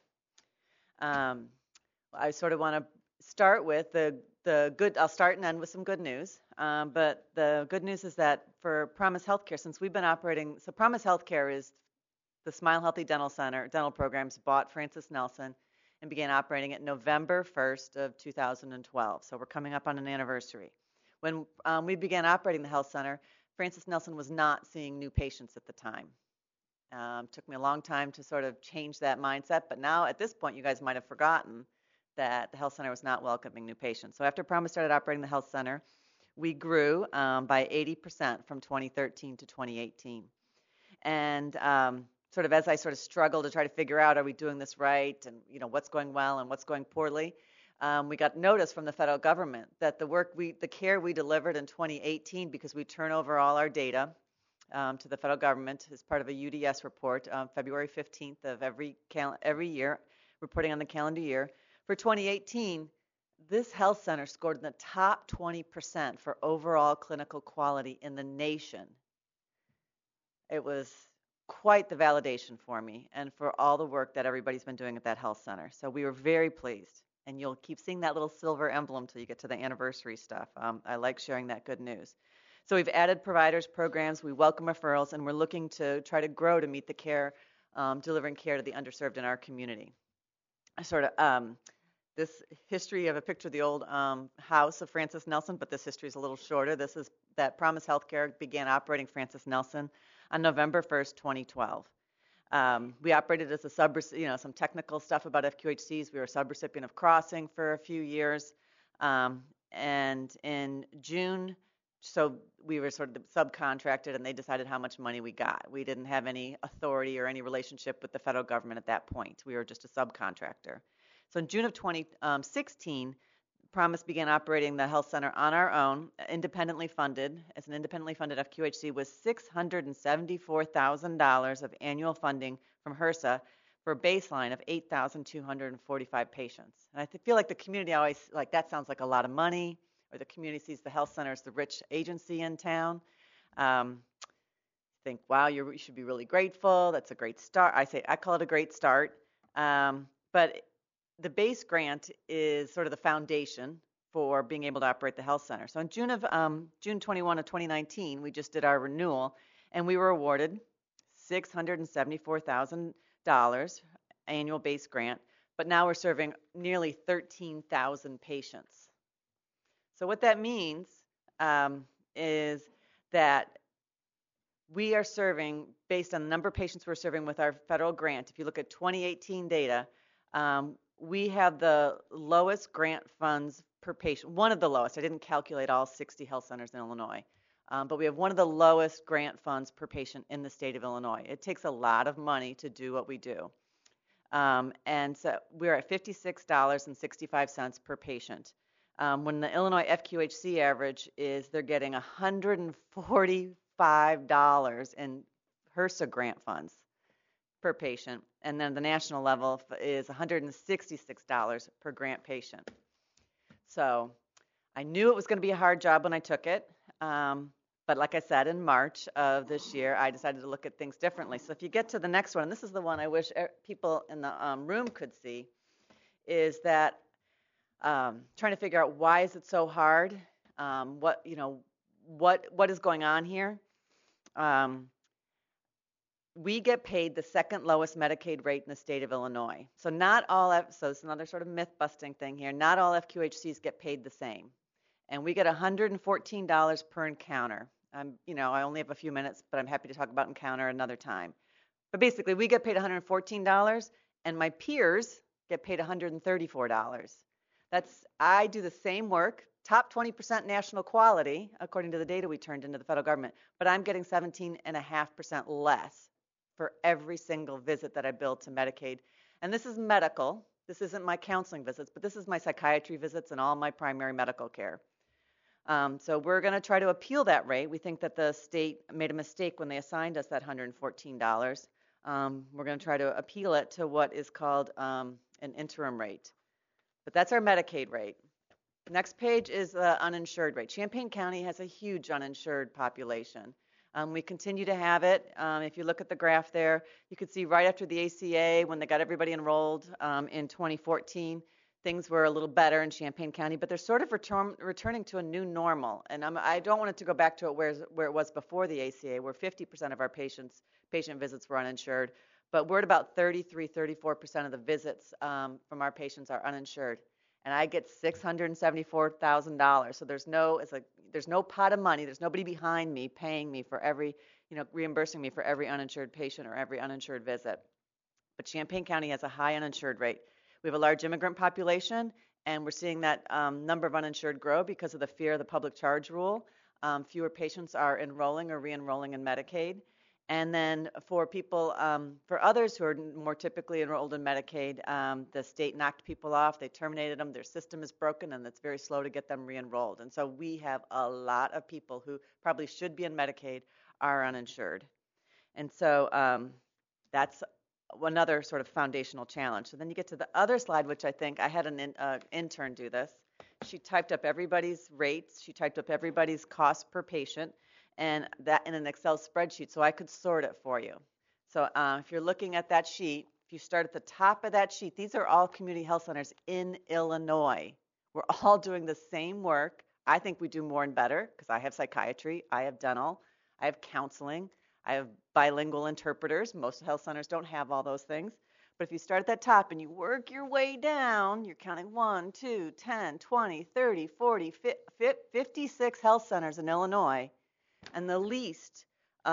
I sort of want to start with the good. I'll start and end with some good news. But the good news is that for Promise Healthcare, since we've been operating, so Promise Healthcare is the Smile Healthy dental programs bought Francis Nelson and began operating it November 1st of 2012. So we're coming up on an anniversary. When we began operating the health center, Francis Nelson was not seeing new patients at the time. Took me a long time to sort of change that mindset, but now at this point, you guys might have forgotten that the health center was not welcoming new patients. So after Promise started operating the health center, we grew by 80% from 2013 to 2018. And sort of as I sort of struggled to try to figure out, are we doing this right, and what's going well and what's going poorly, we got notice from the federal government that the care we delivered in 2018, because we turn over all our data to the federal government as part of a UDS report, February 15th of every year, reporting on the calendar year. For 2018, this health center scored in the top 20% for overall clinical quality in the nation. It was quite the validation for me and for all the work that everybody's been doing at that health center. So we were very pleased. And you'll keep seeing that little silver emblem till you get to the anniversary stuff. I like sharing that good news. So we've added providers, programs, we welcome referrals, and we're looking to try to grow to meet the care, delivering care to the underserved in our community. This history of a picture of the old house of Francis Nelson, but this history is a little shorter. This is that Promise Healthcare began operating Francis Nelson on November 1st, 2012. We operated as a some technical stuff about FQHCs. We were a subrecipient of Crossing for a few years. And in June, so we were sort of subcontracted, and they decided how much money we got. We didn't have any authority or any relationship with the federal government at that point. We were just a subcontractor. So in June of 2016, Promise began operating the health center on our own, independently funded, as an independently funded FQHC with $674,000 of annual funding from HRSA for a baseline of 8,245 patients. And I feel like the community always, that sounds like a lot of money, or the community sees the health center as the rich agency in town. Think, wow, you should be really grateful. That's a great start. I call it a great start. But the base grant is sort of the foundation for being able to operate the health center. So in June 21 of 2019, we just did our renewal, and we were awarded $674,000 annual base grant, but now we're serving nearly 13,000 patients. So what that means is that we are serving, based on the number of patients we're serving with our federal grant, if you look at 2018 data, we have the lowest grant funds per patient, one of the lowest. I didn't calculate all 60 health centers in Illinois, but we have one of the lowest grant funds per patient in the state of Illinois. It takes a lot of money to do what we do. And so we're at $56.65 per patient. When the Illinois FQHC average is they're getting $145 in HRSA grant funds per patient, and then the national level is $166 per grant patient. So I knew it was going to be a hard job when I took it, but like I said, in March of this year, I decided to look at things differently. So if you get to the next one, and this is the one I wish people in the room could see, is that trying to figure out why is it so hard, what is going on here. We get paid the second lowest Medicaid rate in the state of Illinois. So so it's another sort of myth-busting thing here. Not all FQHCs get paid the same. And we get $114 per encounter. I only have a few minutes, but I'm happy to talk about encounter another time. But basically, we get paid $114, and my peers get paid $134. I do the same work, top 20% national quality, according to the data we turned into the federal government, but I'm getting 17.5% less for every single visit that I bill to Medicaid. And this is medical. This isn't my counseling visits, but this is my psychiatry visits and all my primary medical care. So we're going to try to appeal that rate. We think that the state made a mistake when they assigned us that $114. We're going to try to appeal it to what is called an interim rate. But that's our Medicaid rate. Next page is the uninsured rate. Champaign County has a huge uninsured population. We continue to have it. If you look at the graph there, you can see right after the ACA, when they got everybody enrolled in 2014, things were a little better in Champaign County, but they're sort of returning to a new normal. And I don't want it to go back to where it was before the ACA, where 50% of our patient visits were uninsured. But we're at about 34% of the visits from our patients are uninsured. and I get $674,000. So there's no pot of money. There's nobody behind me paying me for every, reimbursing me for every uninsured patient or every uninsured visit. But Champaign County has a high uninsured rate. We have a large immigrant population, and we're seeing that number of uninsured grow because of the fear of the public charge rule. Fewer patients are enrolling or re-enrolling in Medicaid. And then for people, for others who are more typically enrolled in Medicaid, the state knocked people off, they terminated them, their system is broken, and it's very slow to get them re-enrolled. And so we have a lot of people who probably should be in Medicaid are uninsured. And so that's another sort of foundational challenge. So then you get to the other slide, which I think I had an intern do this. She typed up everybody's rates, she typed up everybody's cost per patient, and that in an Excel spreadsheet so I could sort it for you. So if you're looking at that sheet, if you start at the top of that sheet, these are all community health centers in Illinois. We're all doing the same work. I think we do more and better because I have psychiatry, I have dental, I have counseling, I have bilingual interpreters. Most health centers don't have all those things. But if you start at that top and you work your way down, you're counting 1, 2, 10, 20, 30, 40, 56 health centers in Illinois. And the least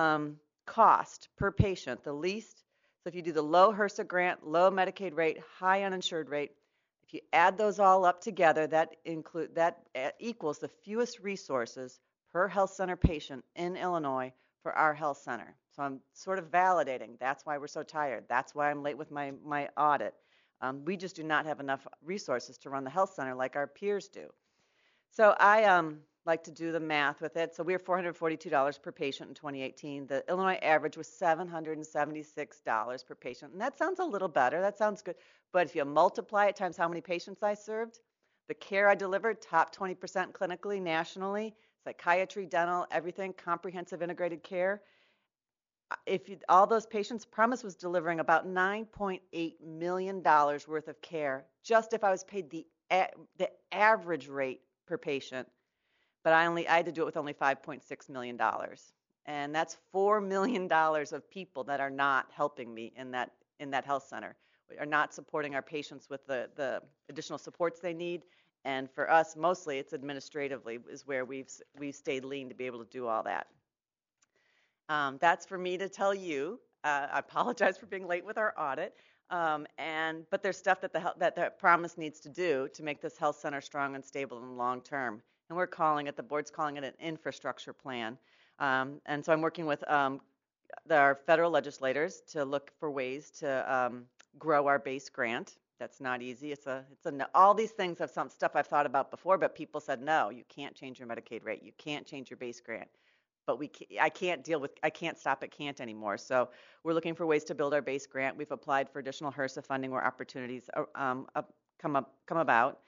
cost per patient, so if you do the low HRSA grant, low Medicaid rate, high uninsured rate, if you add those all up together, that equals the fewest resources per health center patient in Illinois for our health center. So I'm sort of validating. That's why we're so tired. That's why I'm late with my audit. We just do not have enough resources to run the health center like our peers do. So I like to do the math with it. So we were $442 per patient in 2018. The Illinois average was $776 per patient. And that sounds a little better. That sounds good. But if you multiply it times how many patients I served, the care I delivered, top 20% clinically, nationally, psychiatry, dental, everything, comprehensive integrated care. All those patients, Promise was delivering about $9.8 million worth of care, just if I was paid the average rate per patient. But I had to do it with only $5.6 million. And that's $4 million of people that are not helping me in that health center. We are not supporting our patients with the additional supports they need. And for us, mostly it's administratively is where we've stayed lean to be able to do all that. That's for me to tell you. I apologize for being late with our audit. But there's stuff that the Promise needs to do to make this health center strong and stable in the long term. And the board's calling it an infrastructure plan. And so I'm working with our federal legislators to look for ways to grow our base grant. That's not easy. All these things have some stuff I've thought about before, but people said, no, you can't change your Medicaid rate. You can't change your base grant. But I can't stop at can't anymore. So we're looking for ways to build our base grant. We've applied for additional HRSA funding where opportunities come about.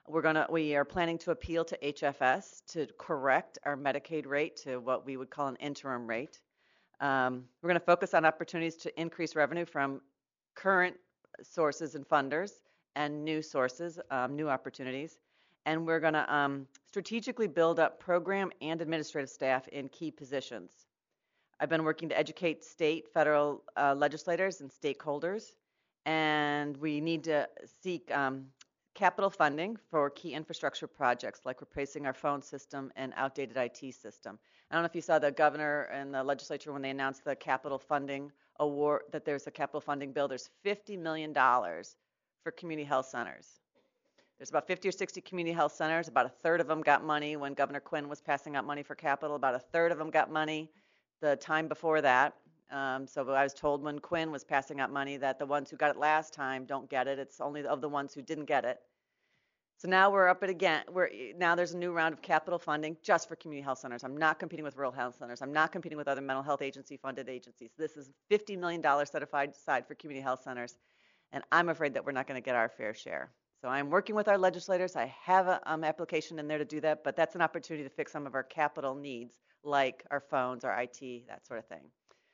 We are planning to appeal to HFS to correct our Medicaid rate to what we would call an interim rate. We're going to focus on opportunities to increase revenue from current sources and funders and new sources, new opportunities. And we're going to strategically build up program and administrative staff in key positions. I've been working to educate state, federal legislators and stakeholders, and we need to seek capital funding for key infrastructure projects like replacing our phone system and outdated IT system. I don't know if you saw the governor and the legislature when they announced the capital funding award, that there's a capital funding bill. There's $50 million for community health centers. There's about 50 or 60 community health centers. About a third of them got money when Governor Quinn was passing out money for capital. About a third of them got money the time before that. So I was told when Quinn was passing out money that the ones who got it last time don't get it. It's only of the ones who didn't get it. So now we're up it again. Now there's a new round of capital funding just for community health centers. I'm not competing with rural health centers. I'm not competing with other mental health agency funded agencies. This is $50 million set aside for community health centers. And I'm afraid that we're not going to get our fair share. So I'm working with our legislators. I have an application in there to do that, but that's an opportunity to fix some of our capital needs, like our phones, our IT, that sort of thing.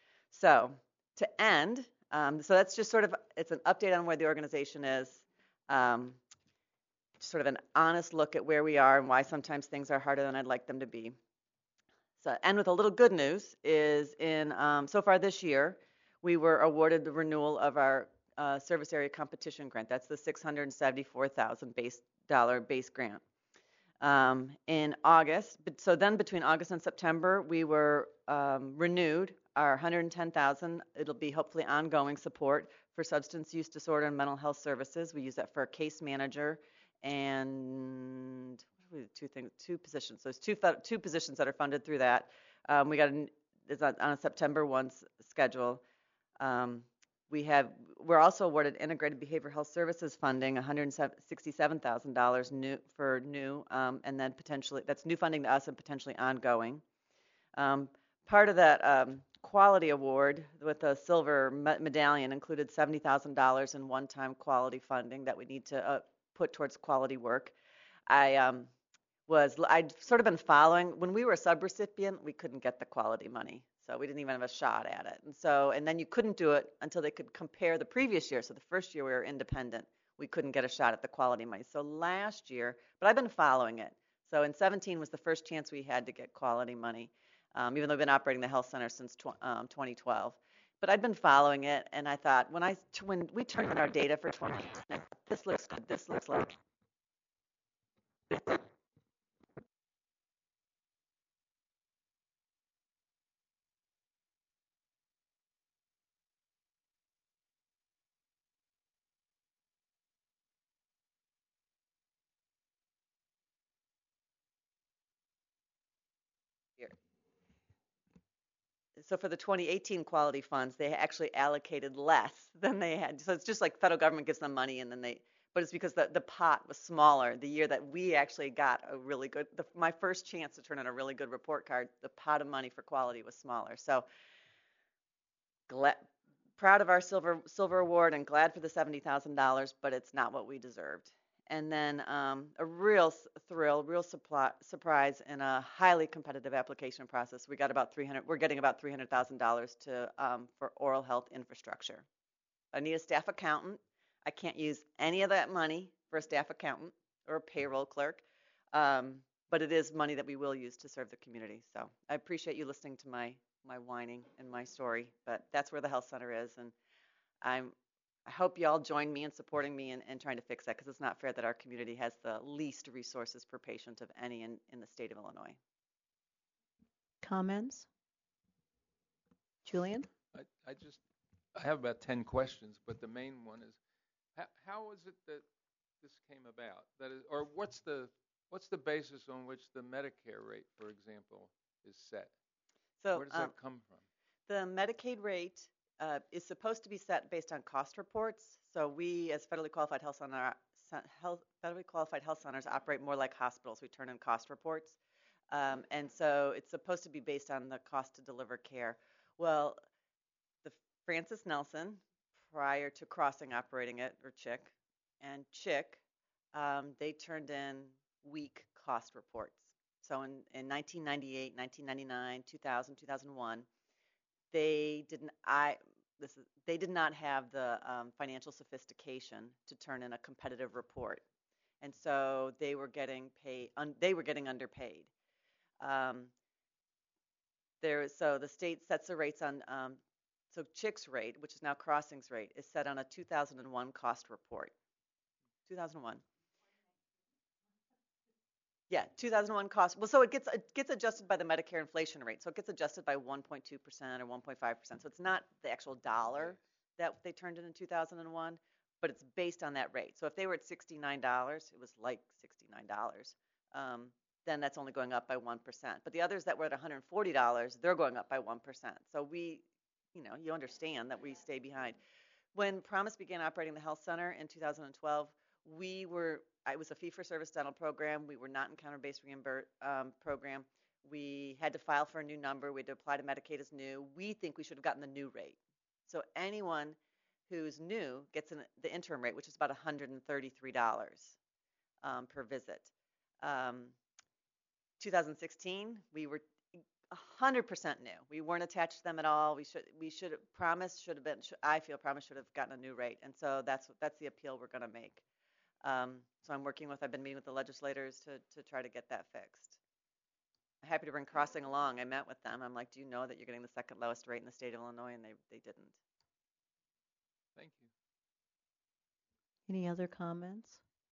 So to end, so that's just sort of, it's an update on where the organization is, sort of an honest look at where we are and why sometimes things are harder than I'd like them to be. So, and with a little good news is so far this year, we were awarded the renewal of our service area competition grant. That's the $674,000 base grant. In August, so then between August and September, we were renewed our $110,000. It'll be hopefully ongoing support for substance use disorder and mental health services. We use that for a case manager and two positions. So there's two positions that are funded through that. We got it's on a September 1 schedule. We're also awarded integrated behavioral health services funding, $167,000 new, and then potentially that's new funding to us and potentially ongoing. Part of that quality award with a silver medallion included $70,000 in one-time quality funding that we need to put towards quality work. I'd sort of been following when we were a subrecipient, we couldn't get the quality money. So we didn't even have a shot at it. And then you couldn't do it until they could compare the previous year. So the first year we were independent, we couldn't get a shot at the quality money. So last year, but I've been following it. So in 17 was the first chance we had to get quality money, even though we've been operating the health center since 2012. But I'd been following it, and I thought when we turned in our data for 2018, this looks good. This looks like so for the 2018 quality funds, they actually allocated less than they had. So it's just like federal government gives them money and then but it's because the pot was smaller. The year that we actually got a really good, my first chance to turn in a really good report card, the pot of money for quality was smaller. So proud of our silver award and glad for the $70,000, but it's not what we deserved. And then a real thrill, real surprise in a highly competitive application process. We're getting about $300,000 for oral health infrastructure. I need a staff accountant. I can't use any of that money for a staff accountant or a payroll clerk, but it is money that we will use to serve the community. So I appreciate you listening to my whining and my story, but that's where the health center is, and I hope you all join me in supporting me and trying to fix that, because it's not fair that our community has the least resources per patient of any in the state of Illinois. Comments? Julian? I have about 10 questions, but the main one is, how is it that this came about? That is, or what's the basis on which the Medicare rate, for example, is set? So where does that come from? The Medicaid rate is supposed to be set based on cost reports. So we, as federally qualified health centers, operate more like hospitals. We turn in cost reports, and so it's supposed to be based on the cost to deliver care. Well, the Francis Nelson, prior to Crossing operating it, or CHIC, and CHIC, they turned in weak cost reports. So in 1998, 1999, 2000, 2001, they did not have the financial sophistication to turn in a competitive report, and so they were getting underpaid. So the state sets the rates on. So CHIC's rate, which is now Crossing's rate, is set on a 2001 cost report. 2001. Yeah, 2001 cost. Well, so it gets adjusted by the Medicare inflation rate. So it gets adjusted by 1.2% or 1.5%. So it's not the actual dollar that they turned in 2001, but it's based on that rate. So if they were at $69, it was like $69. Then that's only going up by 1%. But the others that were at $140, they're going up by 1%. So you understand that we stay behind. When Promise began operating the health center in 2012, it was a fee-for-service dental program. We were not in counter-based reimbursement program. We had to file for a new number. We had to apply to Medicaid as new. We think we should have gotten the new rate. So anyone who's new gets the interim rate, which is about $133 per visit. 2016, we were 100% new. We weren't attached to them at all. Promise should have been. I feel Promise should have gotten a new rate, and so that's the appeal we're going to make. So I've been meeting with the legislators to try to get that fixed. I'm happy to bring Crossing along. I met with them. I'm like, do you know that you're getting the second lowest rate in the state of Illinois? And they didn't. Thank you. Any other comments?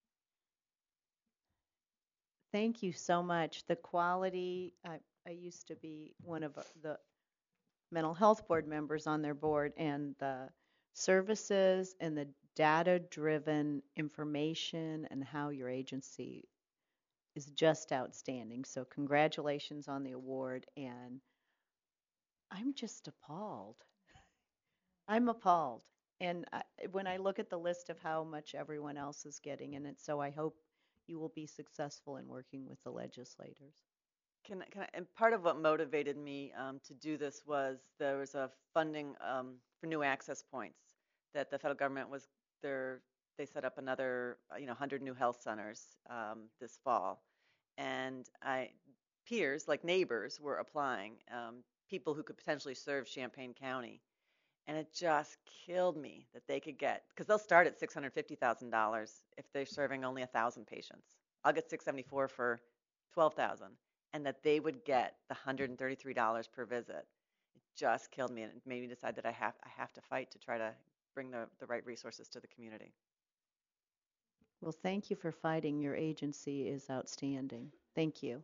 Thank you so much. The quality, I used to be one of the mental health board members on their board, and the services and the data-driven information and how your agency is just outstanding. So congratulations on the award, and I'm just appalled. I'm appalled. And when I look at the list of how much everyone else is getting in it, so I hope you will be successful in working with the legislators. And part of what motivated me to do this was there was a funding for new access points that the federal government was there. They set up another 100 new health centers this fall, and peers like neighbors were applying, people who could potentially serve Champaign County, and it just killed me that they could get, because they'll start at $650,000 if they're serving only 1,000 patients. I'll get $674 for 12,000. And that they would get the $133 per visit. It just killed me, and it made me decide that I have to fight to try to bring the right resources to the community. Well, thank you for fighting. Your agency is outstanding. Thank you.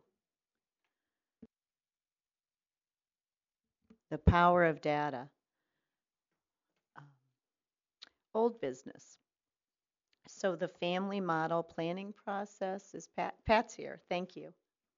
The power of data. Old business. So the family model planning process is Pat's here. Thank you.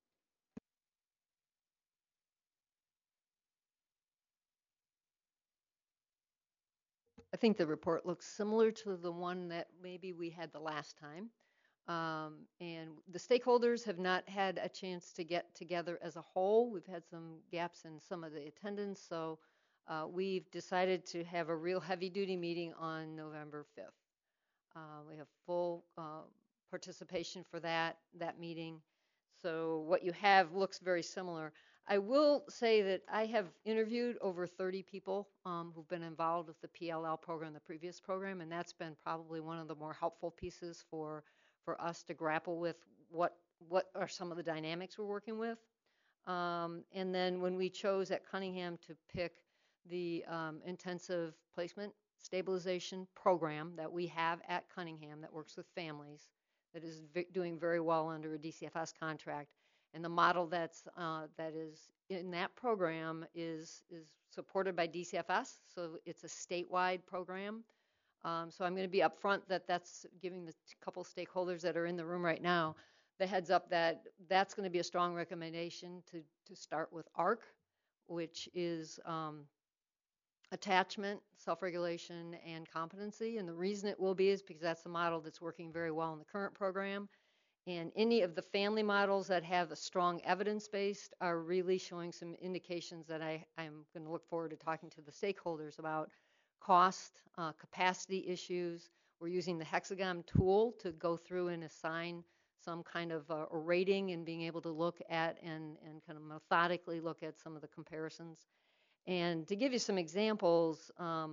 I think the report looks similar to the one that maybe we had the last time. And the stakeholders have not had a chance to get together as a whole. We've had some gaps in some of the attendance, so we've decided to have a real heavy-duty meeting on November 5th. We have full participation for that meeting. So what you have looks very similar. I will say that I have interviewed over 30 people who've been involved with the PLL program, the previous program, and that's been probably one of the more helpful pieces for us to grapple with what are some of the dynamics we're working with. And then when we chose at Cunningham to pick the intensive placement stabilization program that we have at Cunningham that works with families, that is doing very well under a DCFS contract. And the model that is in that program is supported by DCFS, so it's a statewide program. So I'm going to be upfront that's giving the couple stakeholders that are in the room right now the heads up that that's going to be a strong recommendation to start with ARC, which is attachment, self-regulation, and competency. And the reason it will be is because that's the model that's working very well in the current program. And any of the family models that have a strong evidence-based are really showing some indications that I'm going to look forward to talking to the stakeholders about cost, capacity issues. We're using the Hexagon tool to go through and assign some kind of a rating and being able to look at and kind of methodically look at some of the comparisons. And to give you some examples,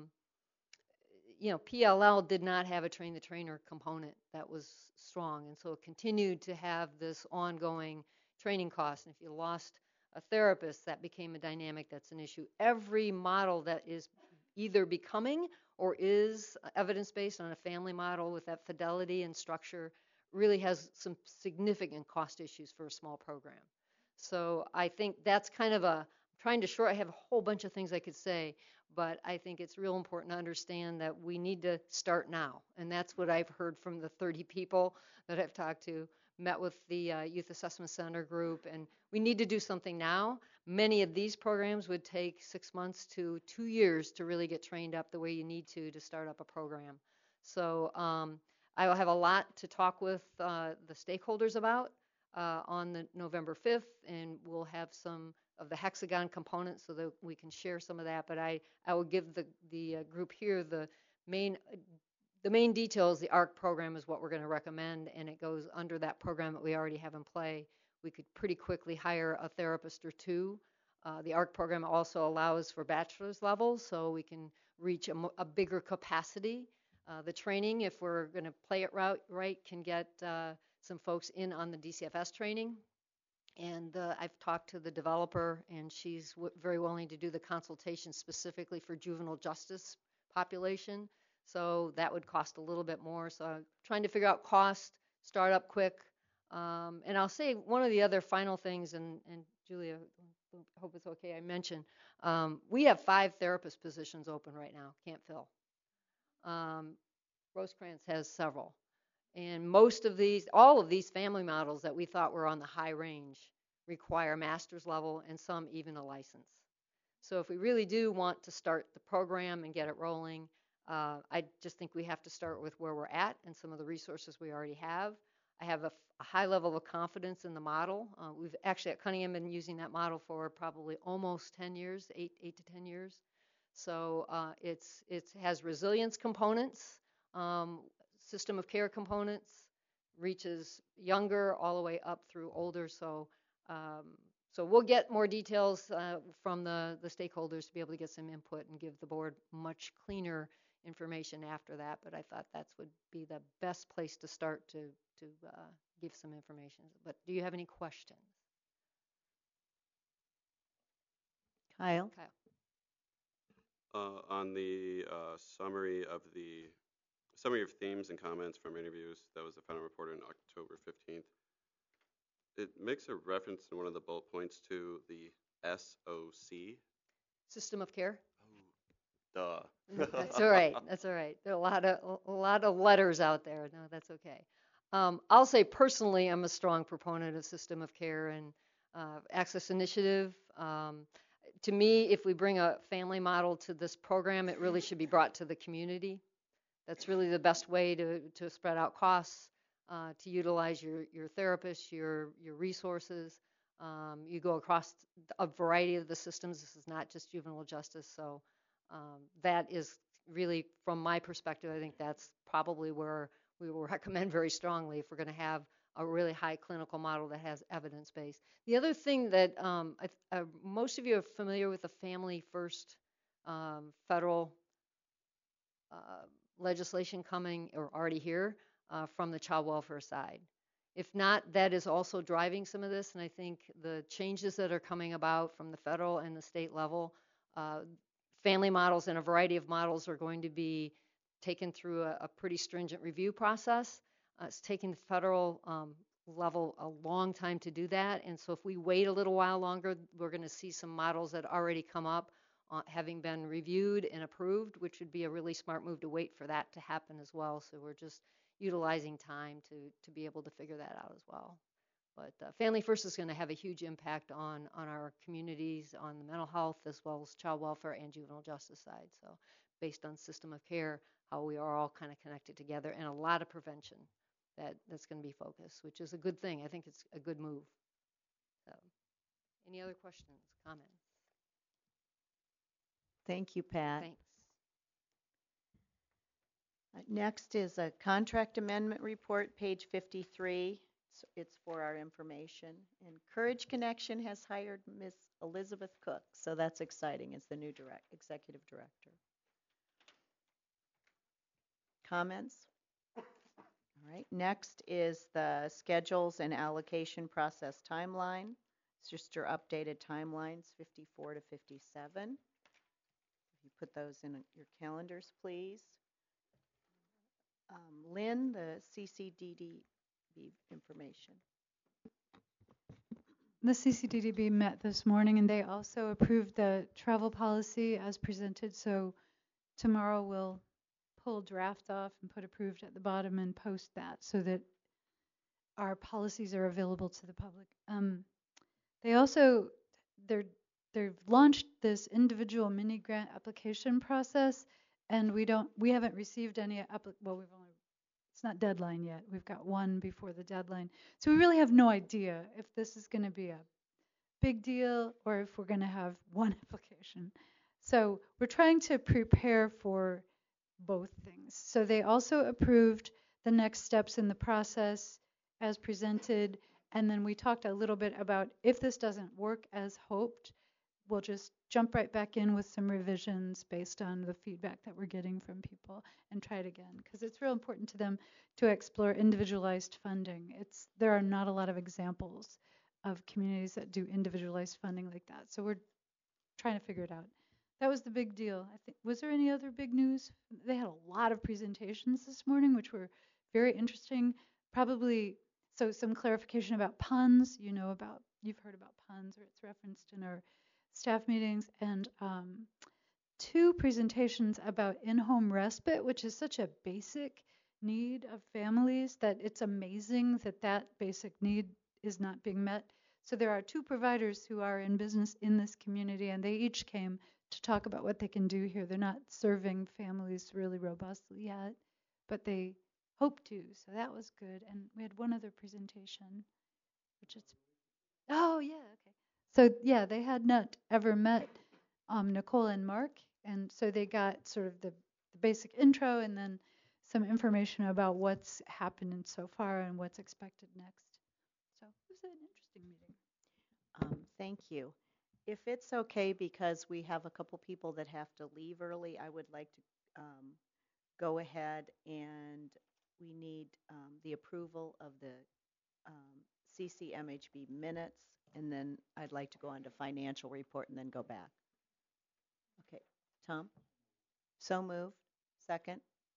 PLL did not have a train-the-trainer component that was strong, and so it continued to have this ongoing training cost. And if you lost a therapist, that became a dynamic that's an issue. Every model that is either becoming or is evidence-based on a family model with that fidelity and structure really has some significant cost issues for a small program. So I think that's kind of I have a whole bunch of things I could say, but I think it's real important to understand that we need to start now. And that's what I've heard from the 30 people that I've talked to, met with the Youth Assessment Center group, and we need to do something now. Many of these programs would take 6 months to 2 years to really get trained up the way you need to start up a program. So I will have a lot to talk with the stakeholders about on the November 5th, and we'll have some of the Hexagon components so that we can share some of that. But I will give the group here the main details. The ARC program is what we're going to recommend, and it goes under that program that we already have in play. We could pretty quickly hire a therapist or two. The ARC program also allows for bachelor's levels, so we can reach a bigger capacity. The training, if we're going to play it right, can get some folks in on the DCFS training. And I've talked to the developer, and she's very willing to do the consultation specifically for juvenile justice population. So that would cost a little bit more. So I'm trying to figure out cost, start up quick. And I'll say one of the other final things, and Julia, I hope it's okay, I mentioned, we have 5 therapist positions open right now, can't fill. Rosecrans has several. And all of these family models that we thought were on the high range require master's level and some even a license. So if we really do want to start the program and get it rolling, I just think we have to start with where we're at and some of the resources we already have. I have a high level of confidence in the model. We've actually at Cunningham been using that model for probably almost 10 years, 8 to 10 years. So it has resilience components, system of care components, reaches younger all the way up through older. So we'll get more details from the stakeholders to be able to get some input and give the board much cleaner information after that. But I thought that would be the best place to start to give some information. But do you have any questions? Kyle? On the summary of themes and comments from interviews, that was the final report on October 15th. It makes a reference in one of the bullet points to the SOC. System of care? Duh. That's all right. That's all right. There are a lot of letters out there. No, that's okay. I'll say personally, I'm a strong proponent of system of care and access initiative. To me, if we bring a family model to this program, it really should be brought to the community. That's really the best way to spread out costs, to utilize your therapists, your resources. You go across a variety of the systems. This is not just juvenile justice. So that is really, from my perspective, I think that's probably where we will recommend very strongly if we're going to have a really high clinical model that has evidence base. The other thing that most of you are familiar with the Family First federal legislation coming or already here from the child welfare side. If not, that is also driving some of this, and I think the changes that are coming about from the federal and the state level, family models and a variety of models are going to be taken through a pretty stringent review process. It's taken the federal level a long time to do that, and so if we wait a little while longer, we're going to see some models that already come up having been reviewed and approved, which would be a really smart move to wait for that to happen as well. So we're just utilizing time to be able to figure that out as well. But Family First is going to have a huge impact on our communities, on the mental health, as well as child welfare and juvenile justice side. So based on system of care, how we are all kind of connected together, and a lot of prevention that's going to be focused, which is a good thing. I think it's a good move. So any other questions, comments? Thank you, Pat. Thanks. Next is a contract amendment report, page 53. It's for our information. And Courage Connection has hired Ms. Elizabeth Cook, so that's exciting as the new executive director. Comments? All right. Next is the schedules and allocation process timeline. It's just your updated timelines, 54 to 57. If you put those in your calendars, please. Lynn, the CCDDB information. The CCDDB met this morning, and they also approved the travel policy as presented. So tomorrow we'll pull draft off and put approved at the bottom and post that so that our policies are available to the public. They also, they've launched this individual mini grant application process, and we haven't received any it's not deadline yet. We've got one before the deadline. So we really have no idea if this is going to be a big deal or if we're going to have one application. So we're trying to prepare for both things. So they also approved the next steps in the process as presented, and then we talked a little bit about if this doesn't work as hoped, we'll just jump right back in with some revisions based on the feedback that we're getting from people and try it again, because it's real important to them to explore individualized funding. There are not a lot of examples of communities that do individualized funding like that, so we're trying to figure it out. That was the big deal. I think, was there any other big news? They had a lot of presentations this morning, which were very interesting. Probably, so some clarification about puns, you've heard about puns, or it's referenced in our staff meetings, and two presentations about in-home respite, which is such a basic need of families that it's amazing that that basic need is not being met. So there are two providers who are in business in this community, and they each came to talk about what they can do here. They're not serving families really robustly yet, but they hope to. So that was good. And we had one other presentation, which is, oh yeah, okay. So yeah, they had not ever met Nicole and Mark, and so they got sort of the basic intro and then some information about what's happened so far and what's expected next. So it was an interesting meeting. Thank you. If it's okay, because we have a couple people that have to leave early, I would like to go ahead, and we need the approval of the CCMHB minutes, and then I'd like to go on to financial report and then go back. Okay, Tom? So moved. Second?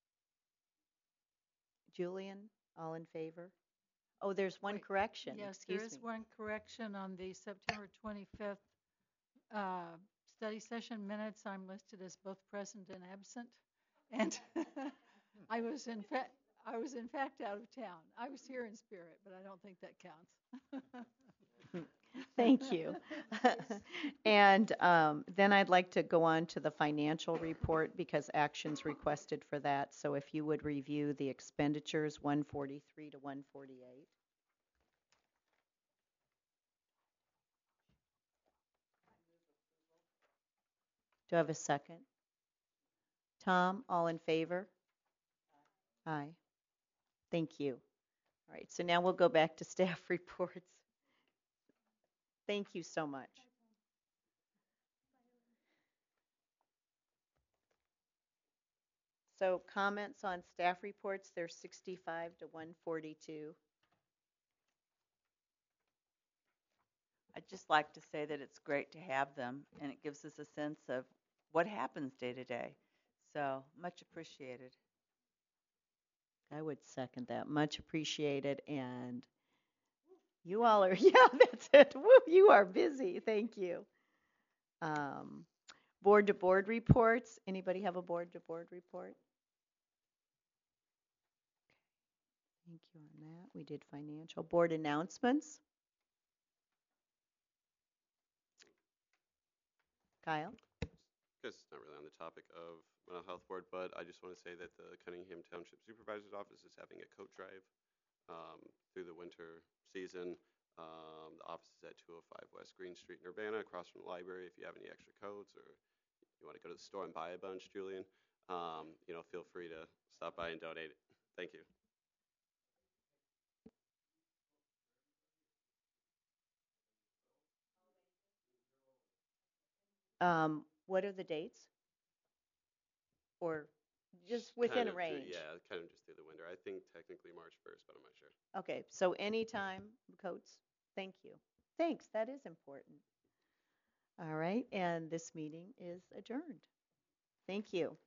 Julian, all in favor? Oh, there's one Wait, correction. Yes, Excuse there is me. one correction on the September 25th study session minutes. I'm listed as both present and absent. And I was in fact out of town. I was here in spirit, but I don't think that counts. Thank you. And then I'd like to go on to the financial report because actions requested for that. So if you would review the expenditures 143 to 148. Do I have a second? Tom, all in favor? Aye. Thank you. All right, so now we'll go back to staff reports. Thank you so much. So comments on staff reports, there's 65 to 142. I'd just like to say that it's great to have them, and it gives us a sense of what happens day to day. So much appreciated. I would second that. Much appreciated. And you all are, yeah, that's it. Woo, you are busy. Thank you. Board to board reports. Anybody have a board to board report? Thank you on that. We did financial. Board announcements. Kyle? Because it's not really on the topic of mental health board, but I just want to say that the Cunningham Township Supervisor's Office is having a coat drive through the winter season. The office is at 205 West Green Street in Urbana, across from the library. If you have any extra coats or you want to go to the store and buy a bunch, Julian, feel free to stop by and donate it. Thank you. What are the dates? Or just within a range? Yeah, kind of just through the winter. I think technically March 1st, but I'm not sure. Okay, so anytime coats. Thank you. Thanks, that is important. All right, and this meeting is adjourned. Thank you.